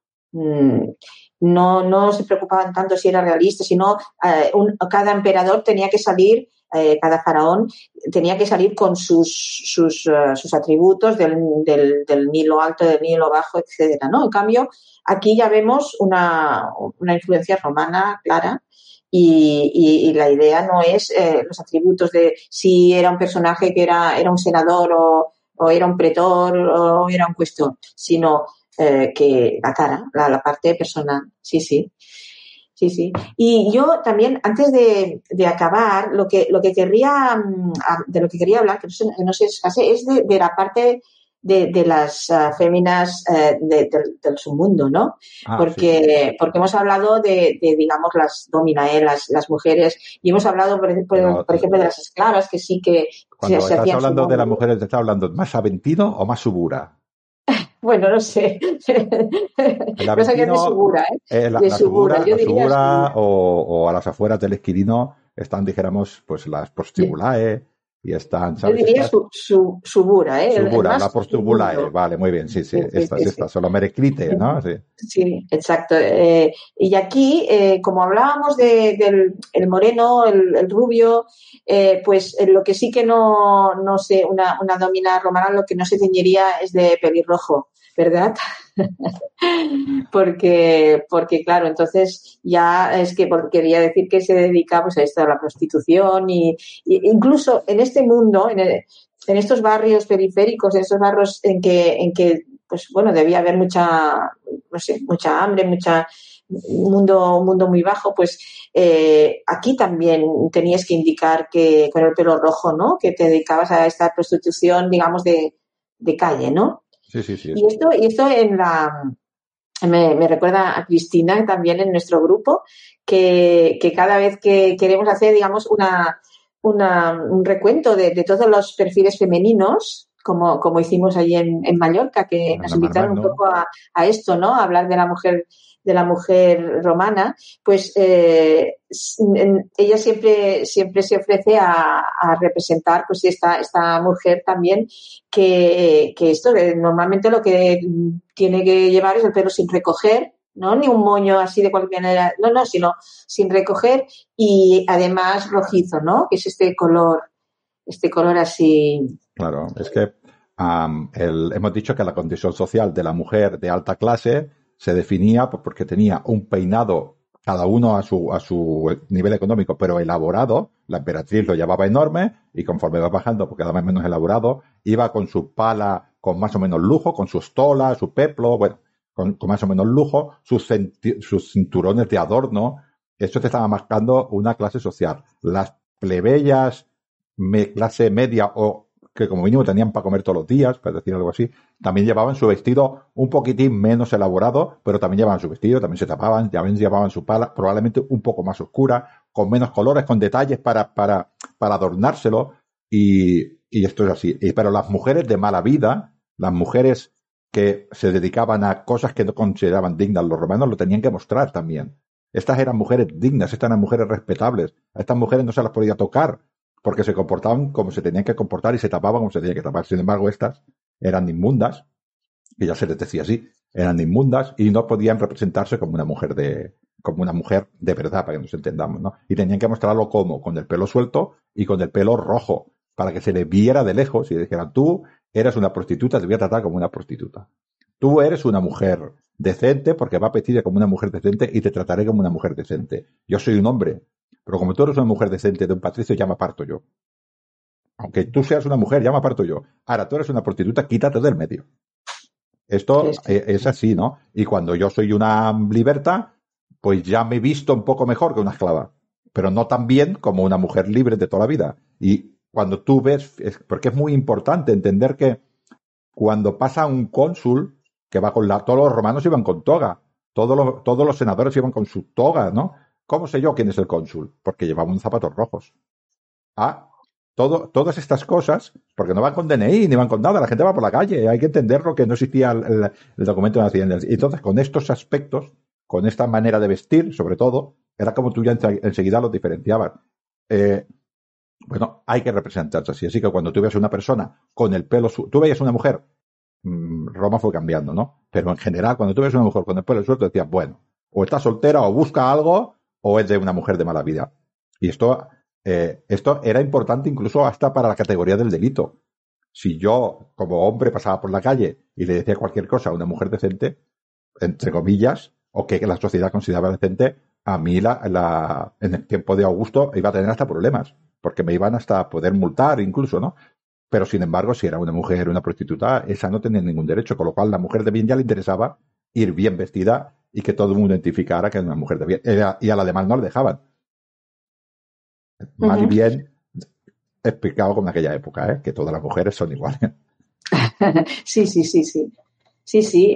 No se preocupaban tanto si era realista, sino cada emperador tenía que salir, cada faraón tenía que salir con sus atributos del Nilo alto, del Nilo bajo, etcétera, ¿no? En cambio, aquí ya vemos una influencia romana clara. Y la idea no es los atributos de si era un personaje que era un senador o era un pretor o era un cuestor, sino que la cara, la parte personal. Sí. Y yo también, antes de acabar, lo que querría hablar, que no sé es de la parte de las féminas del submundo, ¿no? Porque hemos hablado de digamos, las dominae, las mujeres, y hemos hablado, por ejemplo, de las esclavas, que sí que cuando se estás hablando de las mujeres, ¿te estás hablando más Aventino o más Subura? Bueno, no sé. No sabía de Subura, ¿eh? La Subura, yo diría Subura o a las afueras del Esquirino están, dijéramos, pues las prostibulae y están, ¿sabes? Yo diría Subura, ¿eh? Subura, la prostibulae, vale, muy bien, sí, estas son los mereclite, ¿no? Sí, exacto. Y aquí, como hablábamos del moreno, el rubio, pues lo que sí que no sé, una domina romana lo que no se teñiría es de pelirrojo, ¿verdad? porque claro, entonces ya es que quería decir que se dedica pues a esto, a la prostitución y incluso en este mundo, en estos barrios periféricos, en estos barrios en que pues bueno, debía haber mucha hambre, un mundo muy bajo, pues aquí también tenías que indicar que con el pelo rojo, ¿no? Que te dedicabas a esta prostitución, digamos, de calle, ¿no? Sí. Y esto me recuerda a Cristina también en nuestro grupo, que cada vez que queremos hacer, digamos, un recuento de todos los perfiles femeninos como hicimos allí en Mallorca, que nos invitaron un poco a esto, ¿no? A hablar de la mujer romana, pues ella siempre se ofrece a representar pues esta mujer también que esto, que normalmente lo que tiene que llevar es el pelo sin recoger, ¿no? Ni un moño así de cualquier manera, no, sino sin recoger y además rojizo, ¿no? Que es este color así. Claro, es que hemos dicho que la condición social de la mujer de alta clase se definía pues, porque tenía un peinado, cada uno a su nivel económico, pero elaborado. La emperatriz lo llevaba enorme y conforme va bajando, porque cada vez menos elaborado, iba con su pala con más o menos lujo, con su estola, su peplo, bueno, con más o menos lujo, sus cinturones de adorno. Esto te estaba marcando una clase social. Las plebeyas, clase media o que como mínimo tenían para comer todos los días, para decir algo así, también llevaban su vestido un poquitín menos elaborado, pero también llevaban su vestido, también se tapaban, también llevaban su pala, probablemente un poco más oscura, con menos colores, con detalles para adornárselo, y esto es así. Pero las mujeres de mala vida, las mujeres que se dedicaban a cosas que no consideraban dignas los romanos, lo tenían que mostrar también. Estas eran mujeres dignas, estas eran mujeres respetables, a estas mujeres no se las podía tocar, porque se comportaban como se tenían que comportar y se tapaban como se tenían que tapar. Sin embargo, estas eran inmundas, que ya se les decía así, eran inmundas y no podían representarse como una mujer de verdad, para que nos entendamos, ¿no? Y tenían que mostrarlo como, con el pelo suelto y con el pelo rojo, para que se les viera de lejos y dijeran, tú eres una prostituta, te voy a tratar como una prostituta. Tú eres una mujer decente porque va a vestirte como una mujer decente y te trataré como una mujer decente. Yo soy un hombre, pero como tú eres una mujer decente de un patricio, ya me aparto yo. Aunque tú seas una mujer, ya me aparto yo. Ahora, tú eres una prostituta, quítate del medio. Esto es así, ¿no? Y cuando yo soy una liberta, pues ya me he visto un poco mejor que una esclava. Pero no tan bien como una mujer libre de toda la vida. Y cuando tú ves, porque es muy importante entender que cuando pasa un cónsul, que va con todos los romanos iban con toga. Todos los senadores iban con su toga, ¿no? ¿Cómo sé yo quién es el cónsul? Porque llevaba unos zapatos rojos. Todas estas cosas, porque no van con DNI ni van con nada, la gente va por la calle, hay que entenderlo que no existía el documento de nacimiento. Y entonces, con estos aspectos, con esta manera de vestir, sobre todo, era como tú ya enseguida los diferenciabas. Bueno, hay que representarse así. Así que cuando tú ves una persona con el pelo, tú veías una mujer, Roma fue cambiando, ¿no? Pero en general, cuando tú ves una mujer con el pelo suelto, decías, bueno, o está soltera o busca algo, o es de una mujer de mala vida. Y esto era importante incluso hasta para la categoría del delito. Si yo, como hombre, pasaba por la calle y le decía cualquier cosa a una mujer decente, entre comillas, o que la sociedad consideraba decente, a mí en el tiempo de Augusto iba a tener hasta problemas, porque me iban hasta poder multar incluso, ¿no? Pero sin embargo, si era una mujer, una prostituta, esa no tenía ningún derecho, con lo cual la mujer de bien ya le interesaba ir bien vestida y que todo el mundo identificara que era una mujer de bien. Y a la demás no le dejaban. Mal y bien explicado como en aquella época, que todas las mujeres son iguales. Sí. Sí.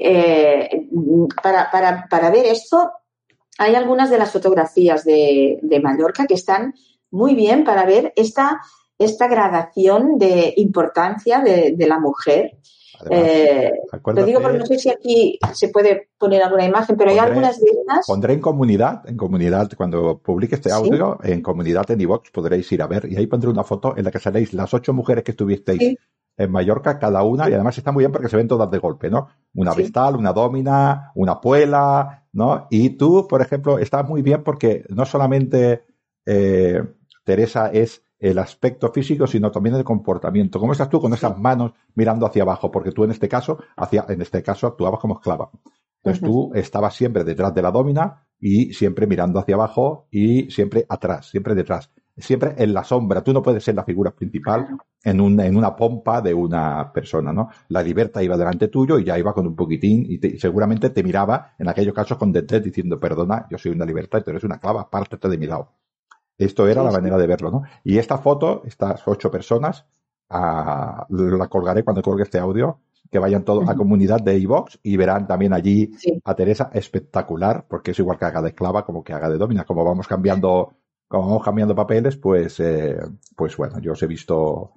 Para ver esto, hay algunas de las fotografías de Mallorca que están muy bien para ver esta gradación de importancia de la mujer. Además, lo digo porque no sé si aquí se puede poner alguna imagen, pero hay algunas de estas. Pondré en comunidad, cuando publique este audio, ¿sí? En comunidad en iVoox podréis ir a ver, y ahí pondré una foto en la que saléis las 8 mujeres que estuvisteis en Mallorca, cada una, y además está muy bien porque se ven todas de golpe, ¿no? Una vestal, una domina, una puela, ¿no? Y tú, por ejemplo, estás muy bien porque no solamente Teresa es el aspecto físico, sino también el comportamiento. ¿Cómo estás tú con esas manos mirando hacia abajo? Porque tú en este caso actuabas como esclava. Entonces tú estabas siempre detrás de la domina y siempre mirando hacia abajo y siempre atrás, siempre detrás, siempre en la sombra. Tú no puedes ser la figura principal en una pompa de una persona, ¿no? La liberta iba delante tuyo y ya iba con un poquitín y seguramente te miraba en aquellos casos con desdén diciendo, perdona, yo soy una liberta y tú eres una esclava, pártate de mi lado. Esto era la manera de verlo, ¿no? Y esta foto, estas 8 personas, la colgaré cuando colgue este audio, que vayan todos a comunidad de iVoox y verán también allí a Teresa espectacular, porque es igual que haga de esclava como que haga de domina. Como vamos cambiando papeles, pues bueno, yo os he visto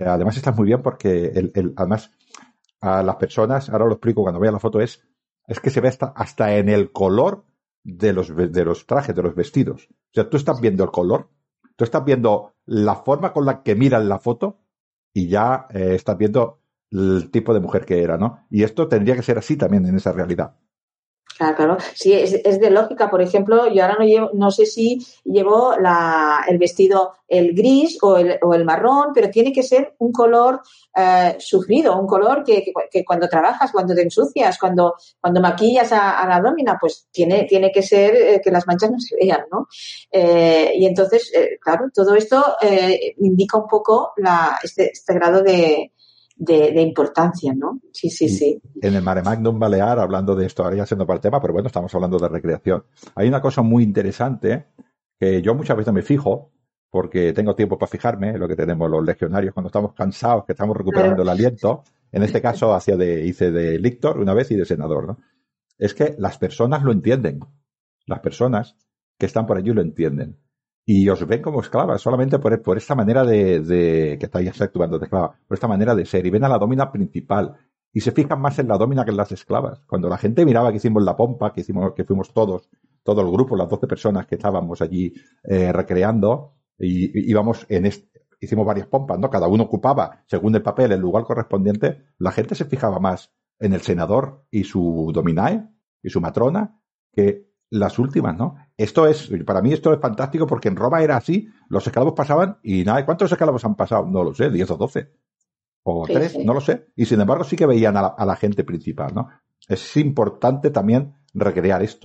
además está muy bien porque además a las personas, ahora lo explico cuando vean la foto, es que se ve hasta en el color de los trajes, de los vestidos. O sea, tú estás viendo el color, tú estás viendo la forma con la que miran la foto y ya estás viendo el tipo de mujer que era, ¿no? Y esto tendría que ser así también en esa realidad. Claro. Sí, es de lógica. Por ejemplo, yo ahora no sé si llevo el vestido el gris o el marrón, pero tiene que ser un color sufrido, un color que cuando trabajas, cuando te ensucias, cuando maquillas a la domina, pues tiene que ser que las manchas no se vean, ¿no? Y entonces, claro, todo esto indica un poco este grado de importancia, ¿no? Sí. En el Mare Magnum Balear, hablando de esto, ahora ya siendo para el tema, pero bueno, estamos hablando de recreación. Hay una cosa muy interesante que yo muchas veces me fijo, porque tengo tiempo para fijarme, lo que tenemos los legionarios cuando estamos cansados, que estamos recuperando el aliento. En este caso, hice de lictor una vez y de senador, ¿no? Es que las personas lo entienden. Las personas que están por allí lo entienden. Y os ven como esclavas, solamente por esta manera de que estáis actuando de esclava, por esta manera de ser, y ven a la domina principal, y se fijan más en la domina que en las esclavas. Cuando la gente miraba que hicimos la pompa, que fuimos todo el grupo, las 12 personas que estábamos allí recreando, y íbamos hicimos varias pompas, ¿no? Cada uno ocupaba, según el papel, el lugar correspondiente. La gente se fijaba más en el senador y su dominae, y su matrona, que las últimas, ¿no? Para mí esto es fantástico porque en Roma era así, los esclavos pasaban y nada, ¿cuántos esclavos han pasado? No lo sé, 10 o 12. O 3, no lo sé. Y sin embargo sí que veían a la gente principal, ¿no? Es importante también recrear esto.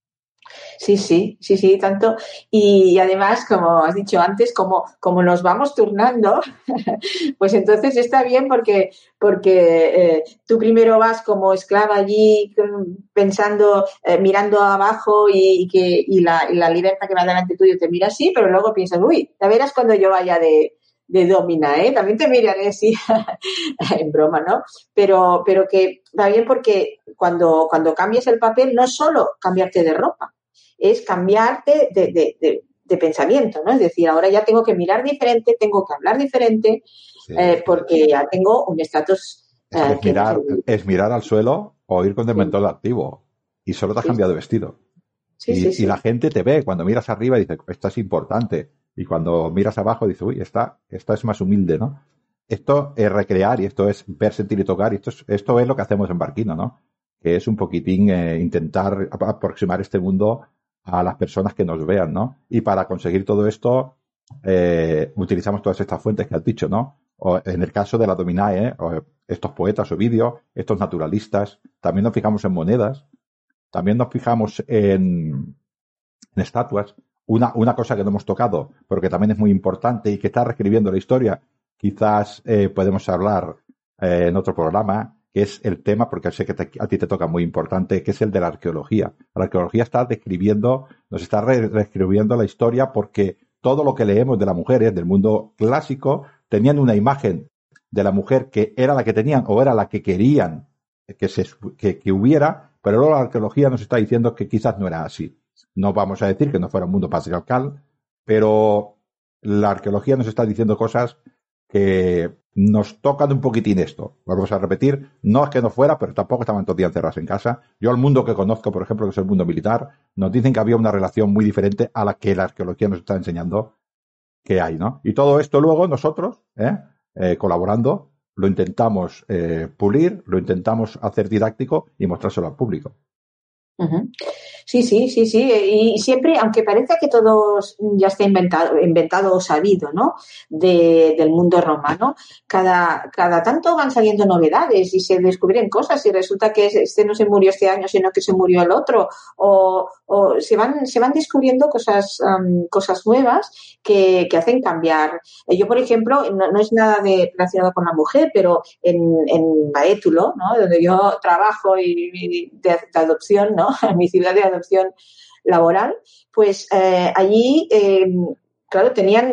Sí, tanto. Y además, como has dicho antes, como nos vamos turnando, pues entonces está bien porque tú primero vas como esclava allí pensando, mirando abajo y la libertad que va delante tuyo te mira así, pero luego piensas, uy, ya verás cuando yo vaya de domina, también te miraré así, en broma, ¿no? Pero que va bien porque cuando cambias el papel no es solo cambiarte de ropa, es cambiarte de pensamiento, ¿no? Es decir, ahora ya tengo que mirar diferente, tengo que hablar diferente, sí. Porque ya tengo un estatus. Es mirar al suelo o ir con el mentol activo y solo te has cambiado de vestido. Y la gente te ve cuando miras arriba y dice, esto es importante. Y cuando miras abajo dice, uy, esta es más humilde, ¿no? Esto es recrear y esto es ver, sentir y tocar. Y esto es lo que hacemos en Barquino, ¿no? Que es un poquitín intentar aproximar este mundo a las personas que nos vean, ¿no? Y para conseguir todo esto utilizamos todas estas fuentes que has dicho, ¿no? O en el caso de la Dominae, o estos poetas o vídeos, estos naturalistas, también nos fijamos en monedas, también nos fijamos en estatuas. Una cosa que no hemos tocado, pero que también es muy importante y que está reescribiendo la historia, quizás podemos hablar en otro programa, que es el tema, porque sé que a ti te toca muy importante, que es el de la arqueología. La arqueología está nos está reescribiendo la historia porque todo lo que leemos de las mujeres del mundo clásico tenían una imagen de la mujer que era la que tenían o era la que querían que hubiera, pero luego la arqueología nos está diciendo que quizás no era así. No vamos a decir que no fuera un mundo patriarcal, pero la arqueología nos está diciendo cosas que nos tocan un poquitín esto. Vamos a repetir, no es que no fuera, pero tampoco estaban todos días encerrados en casa. Yo al mundo que conozco, por ejemplo, que es el mundo militar, nos dicen que había una relación muy diferente a la que la arqueología nos está enseñando que hay, ¿no? Y todo esto luego nosotros, colaborando, lo intentamos pulir, lo intentamos hacer didáctico y mostrárselo al público. Uh-huh. Sí. Y siempre, aunque parezca que todo ya está inventado o sabido, ¿no? Del mundo romano, cada tanto van saliendo novedades y se descubren cosas y resulta que este no se murió este año, sino que se murió el otro, o se van descubriendo cosas nuevas que hacen cambiar. Yo, por ejemplo, no es nada relacionado con la mujer, pero en Baétulo, ¿no? Donde yo trabajo y de adopción, ¿no? En mi ciudad de adopción laboral, pues allí, claro, tenían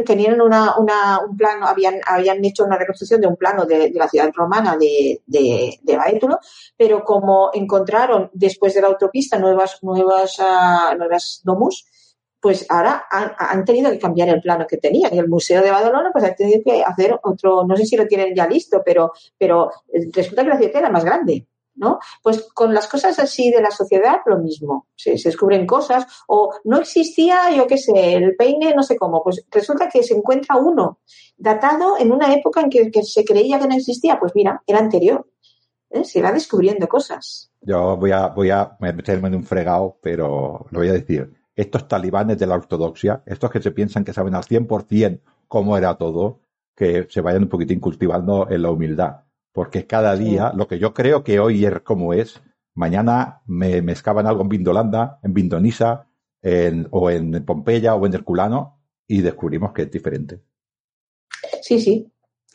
un plano, habían hecho una reconstrucción de un plano de la ciudad romana de Baétulo, pero como encontraron después de la autopista nuevas domus, pues ahora han tenido que cambiar el plano que tenían. Y el Museo de Badalona pues ha tenido que hacer otro, no sé si lo tienen ya listo, pero resulta que la ciudad era más grande, ¿no? Pues con las cosas así de la sociedad lo mismo. Se descubren cosas o no existía, yo qué sé, el peine no sé cómo. Pues resulta que se encuentra uno datado en una época en que se creía que no existía. Pues mira, era anterior. Se va descubriendo cosas. Yo voy a meterme en un fregado, pero lo voy a decir. Estos talibanes de la ortodoxia, estos que se piensan que saben al 100% cómo era todo, que se vayan un poquitín cultivando en la humildad. Porque cada día, lo que yo creo que hoy es como es, mañana me excavan algo en Vindolanda, en Vindonisa, o en Pompeya o en Herculano, y descubrimos que es diferente. Sí.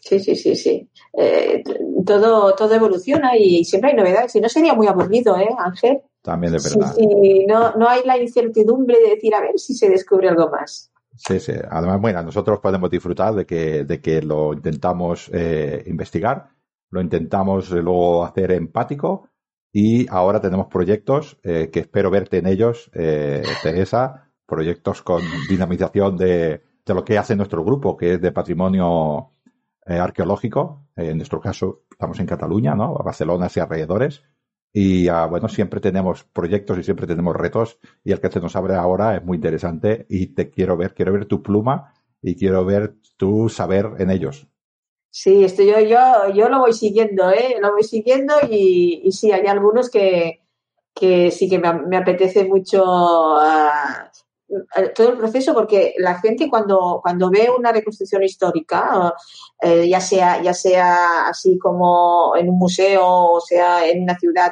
Todo evoluciona y siempre hay novedades. Si no sería muy aburrido, Ángel. También es verdad. Sí, no hay la incertidumbre de decir a ver si se descubre algo más. Sí. Además, bueno, nosotros podemos disfrutar de que lo intentamos investigar, lo intentamos luego hacer empático y ahora tenemos proyectos que espero verte en ellos, Teresa, proyectos con dinamización de lo que hace nuestro grupo, que es de patrimonio arqueológico. En nuestro caso, estamos en Cataluña, ¿no? Barcelona y alrededores. Y bueno, siempre tenemos proyectos y siempre tenemos retos y el que se nos abre ahora es muy interesante y te quiero ver tu pluma y quiero ver tu saber en ellos. Sí, esto yo lo voy siguiendo, lo voy siguiendo y sí, hay algunos que sí que me apetece mucho todo el proceso porque la gente cuando ve una reconstrucción histórica, ya sea así como en un museo o sea en una ciudad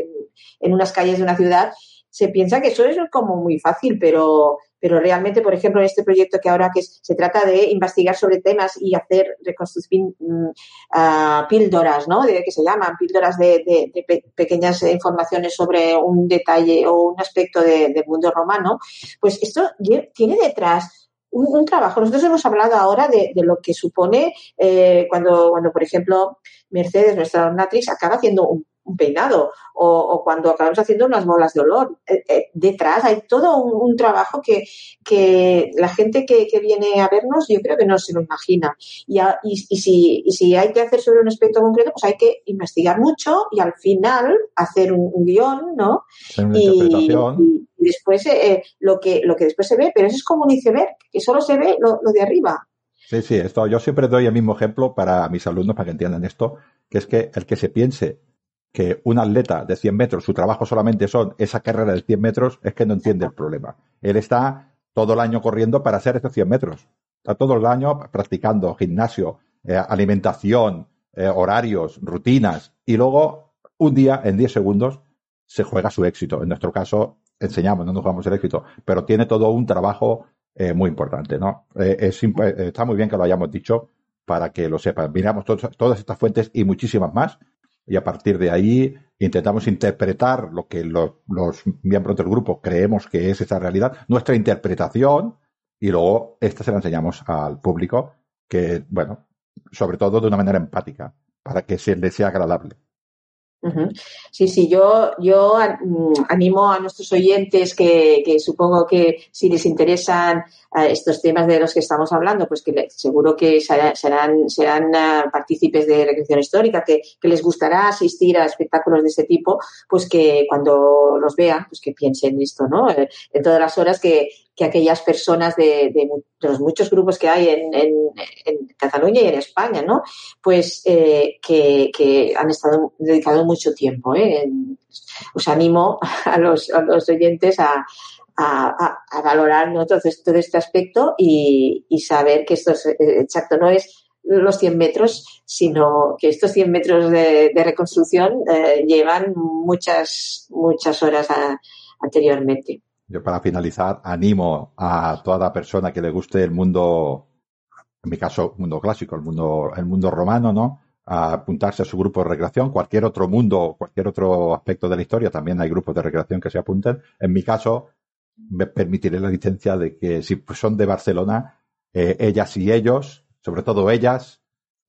en unas calles de una ciudad, se piensa que eso es como muy fácil, pero realmente, por ejemplo, en este proyecto que ahora se trata de investigar sobre temas y hacer reconstrucción, píldoras, ¿no? Que se llaman píldoras de pequeñas informaciones sobre un detalle o un aspecto del mundo romano, pues esto tiene detrás un trabajo. Nosotros hemos hablado ahora de lo que supone cuando, por ejemplo, Mercedes, nuestra donatrix, acaba haciendo un peinado o cuando acabamos haciendo unas bolas de olor. Detrás hay todo un trabajo que la gente que viene a vernos yo creo que no se lo imagina. Y si hay que hacer sobre un aspecto concreto, pues hay que investigar mucho y al final hacer un guión, ¿no? Una interpretación. Y después lo que después se ve, pero eso es como un iceberg, que solo se ve lo de arriba. Sí, esto yo siempre doy el mismo ejemplo para mis alumnos para que entiendan esto, que es que el que se piense que un atleta de 100 metros, su trabajo solamente son esa carrera de 100 metros, es que no entiende el problema. Él está todo el año corriendo para hacer esos 100 metros. Está todo el año practicando gimnasio, alimentación, horarios, rutinas, y luego un día, en 10 segundos, se juega su éxito. En nuestro caso, enseñamos, no nos jugamos el éxito, pero tiene todo un trabajo muy importante, ¿no? Está muy bien que lo hayamos dicho para que lo sepan. Miramos todas estas fuentes y muchísimas más, y a partir de ahí intentamos interpretar lo que los miembros del grupo creemos que es esa realidad, nuestra interpretación, y luego esta se la enseñamos al público, que, bueno, sobre todo de una manera empática, para que se les sea agradable. Uh-huh. Sí, yo animo a nuestros oyentes que supongo que si les interesan estos temas de los que estamos hablando, pues que seguro que serán partícipes de recreación histórica, que les gustará asistir a espectáculos de este tipo, pues que cuando los vean, pues que piensen esto, ¿no? En todas las horas que aquellas personas de los muchos grupos que hay en Cataluña y en España, ¿no? Pues que han estado dedicado mucho tiempo. Os animo a los oyentes a valorar, ¿no? todo este aspecto y saber que esto es exacto, no es los 100 metros, sino que estos 100 metros de reconstrucción llevan muchas horas anteriormente. Yo, para finalizar, animo a toda persona que le guste el mundo, en mi caso, mundo clásico, el mundo romano, ¿no? A apuntarse a su grupo de recreación. Cualquier otro mundo, cualquier otro aspecto de la historia, también hay grupos de recreación que se apunten. En mi caso, me permitiré la licencia de que si son de Barcelona, ellas y ellos, sobre todo ellas,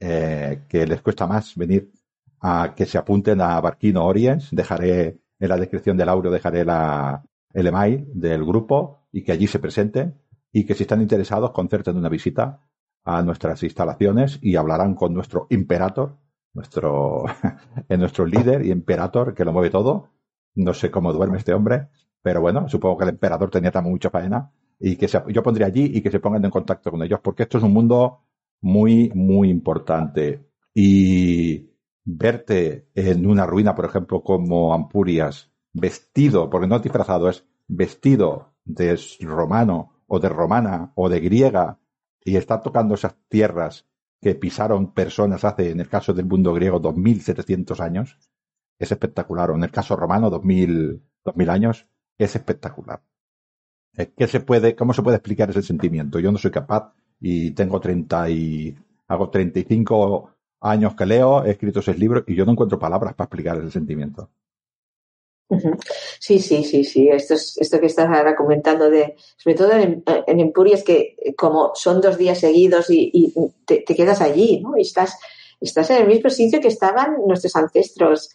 que les cuesta más venir, a que se apunten a Barquino Oriens. Dejaré en la descripción del audio, dejaré el email del grupo y que allí se presenten y que si están interesados concerten una visita a nuestras instalaciones y hablarán con nuestro imperator, nuestro líder y imperator que lo mueve todo. No sé cómo duerme este hombre, pero bueno, supongo que el emperador tenía también mucha faena y que yo pondría allí y que se pongan en contacto con ellos, porque esto es un mundo muy, muy importante. Y verte en una ruina, por ejemplo, como Ampurias, vestido, porque no es disfrazado, es vestido de romano o de romana o de griega, y estar tocando esas tierras que pisaron personas hace, en el caso del mundo griego, 2700 años, es espectacular. O en el caso romano, 2000 años, es espectacular. ¿Cómo se puede explicar ese sentimiento? Yo no soy capaz y hago 35 años que leo, he escrito 6 libros y yo no encuentro palabras para explicar ese sentimiento. Sí. Esto que estás ahora comentando, sobre todo en Empurias, que como son 2 días seguidos y te quedas allí, ¿no? Y estás en el mismo sitio que estaban nuestros ancestros,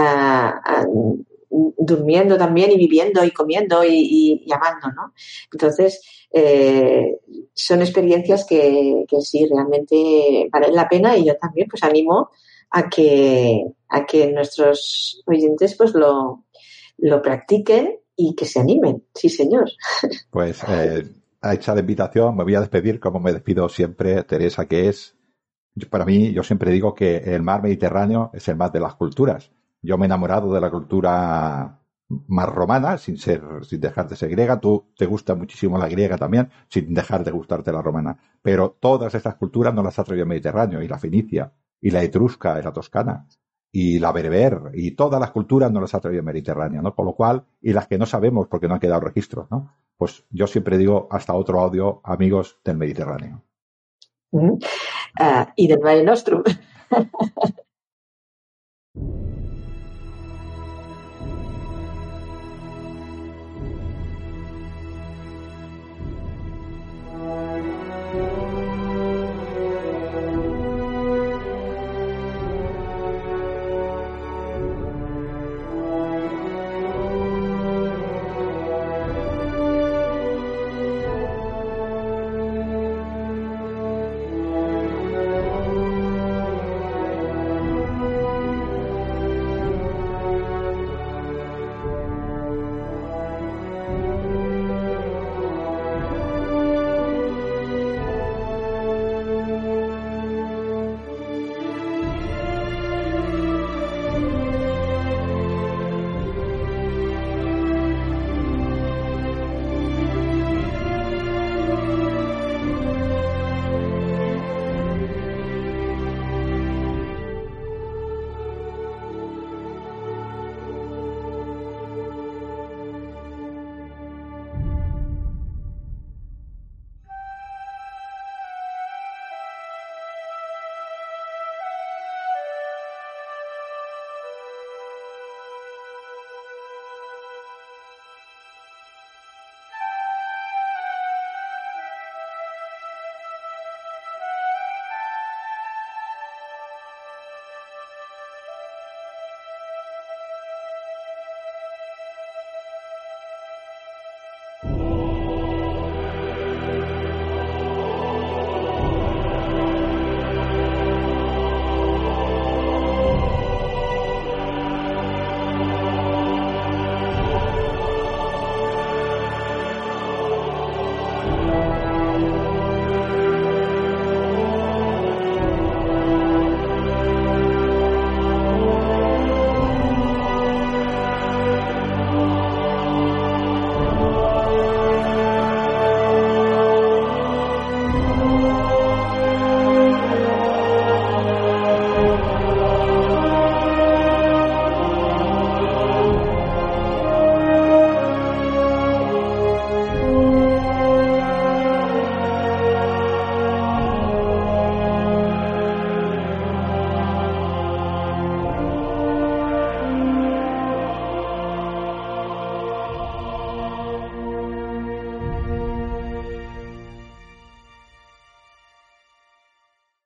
durmiendo también y viviendo y comiendo y amando, ¿no? Entonces, son experiencias que sí, realmente valen la pena, y yo también pues animo a que nuestros oyentes pues lo practiquen y que se animen. Sí, señor. Pues hecha la invitación, me voy a despedir como me despido siempre, Teresa, que es, para mí, yo siempre digo que el mar Mediterráneo es el mar de las culturas. Yo me he enamorado de la cultura más romana, sin dejar de ser griega. Tú te gusta muchísimo la griega también, sin dejar de gustarte la romana. Pero todas estas culturas no las ha traído el Mediterráneo, y la fenicia, y la etrusca, y la toscana, y la bereber, y todas las culturas no las ha traído el Mediterráneo, ¿no? Con lo cual, y las que no sabemos porque no han quedado registros, ¿no? Pues yo siempre digo, hasta otro audio, amigos del Mediterráneo. Y del Mare Nostrum.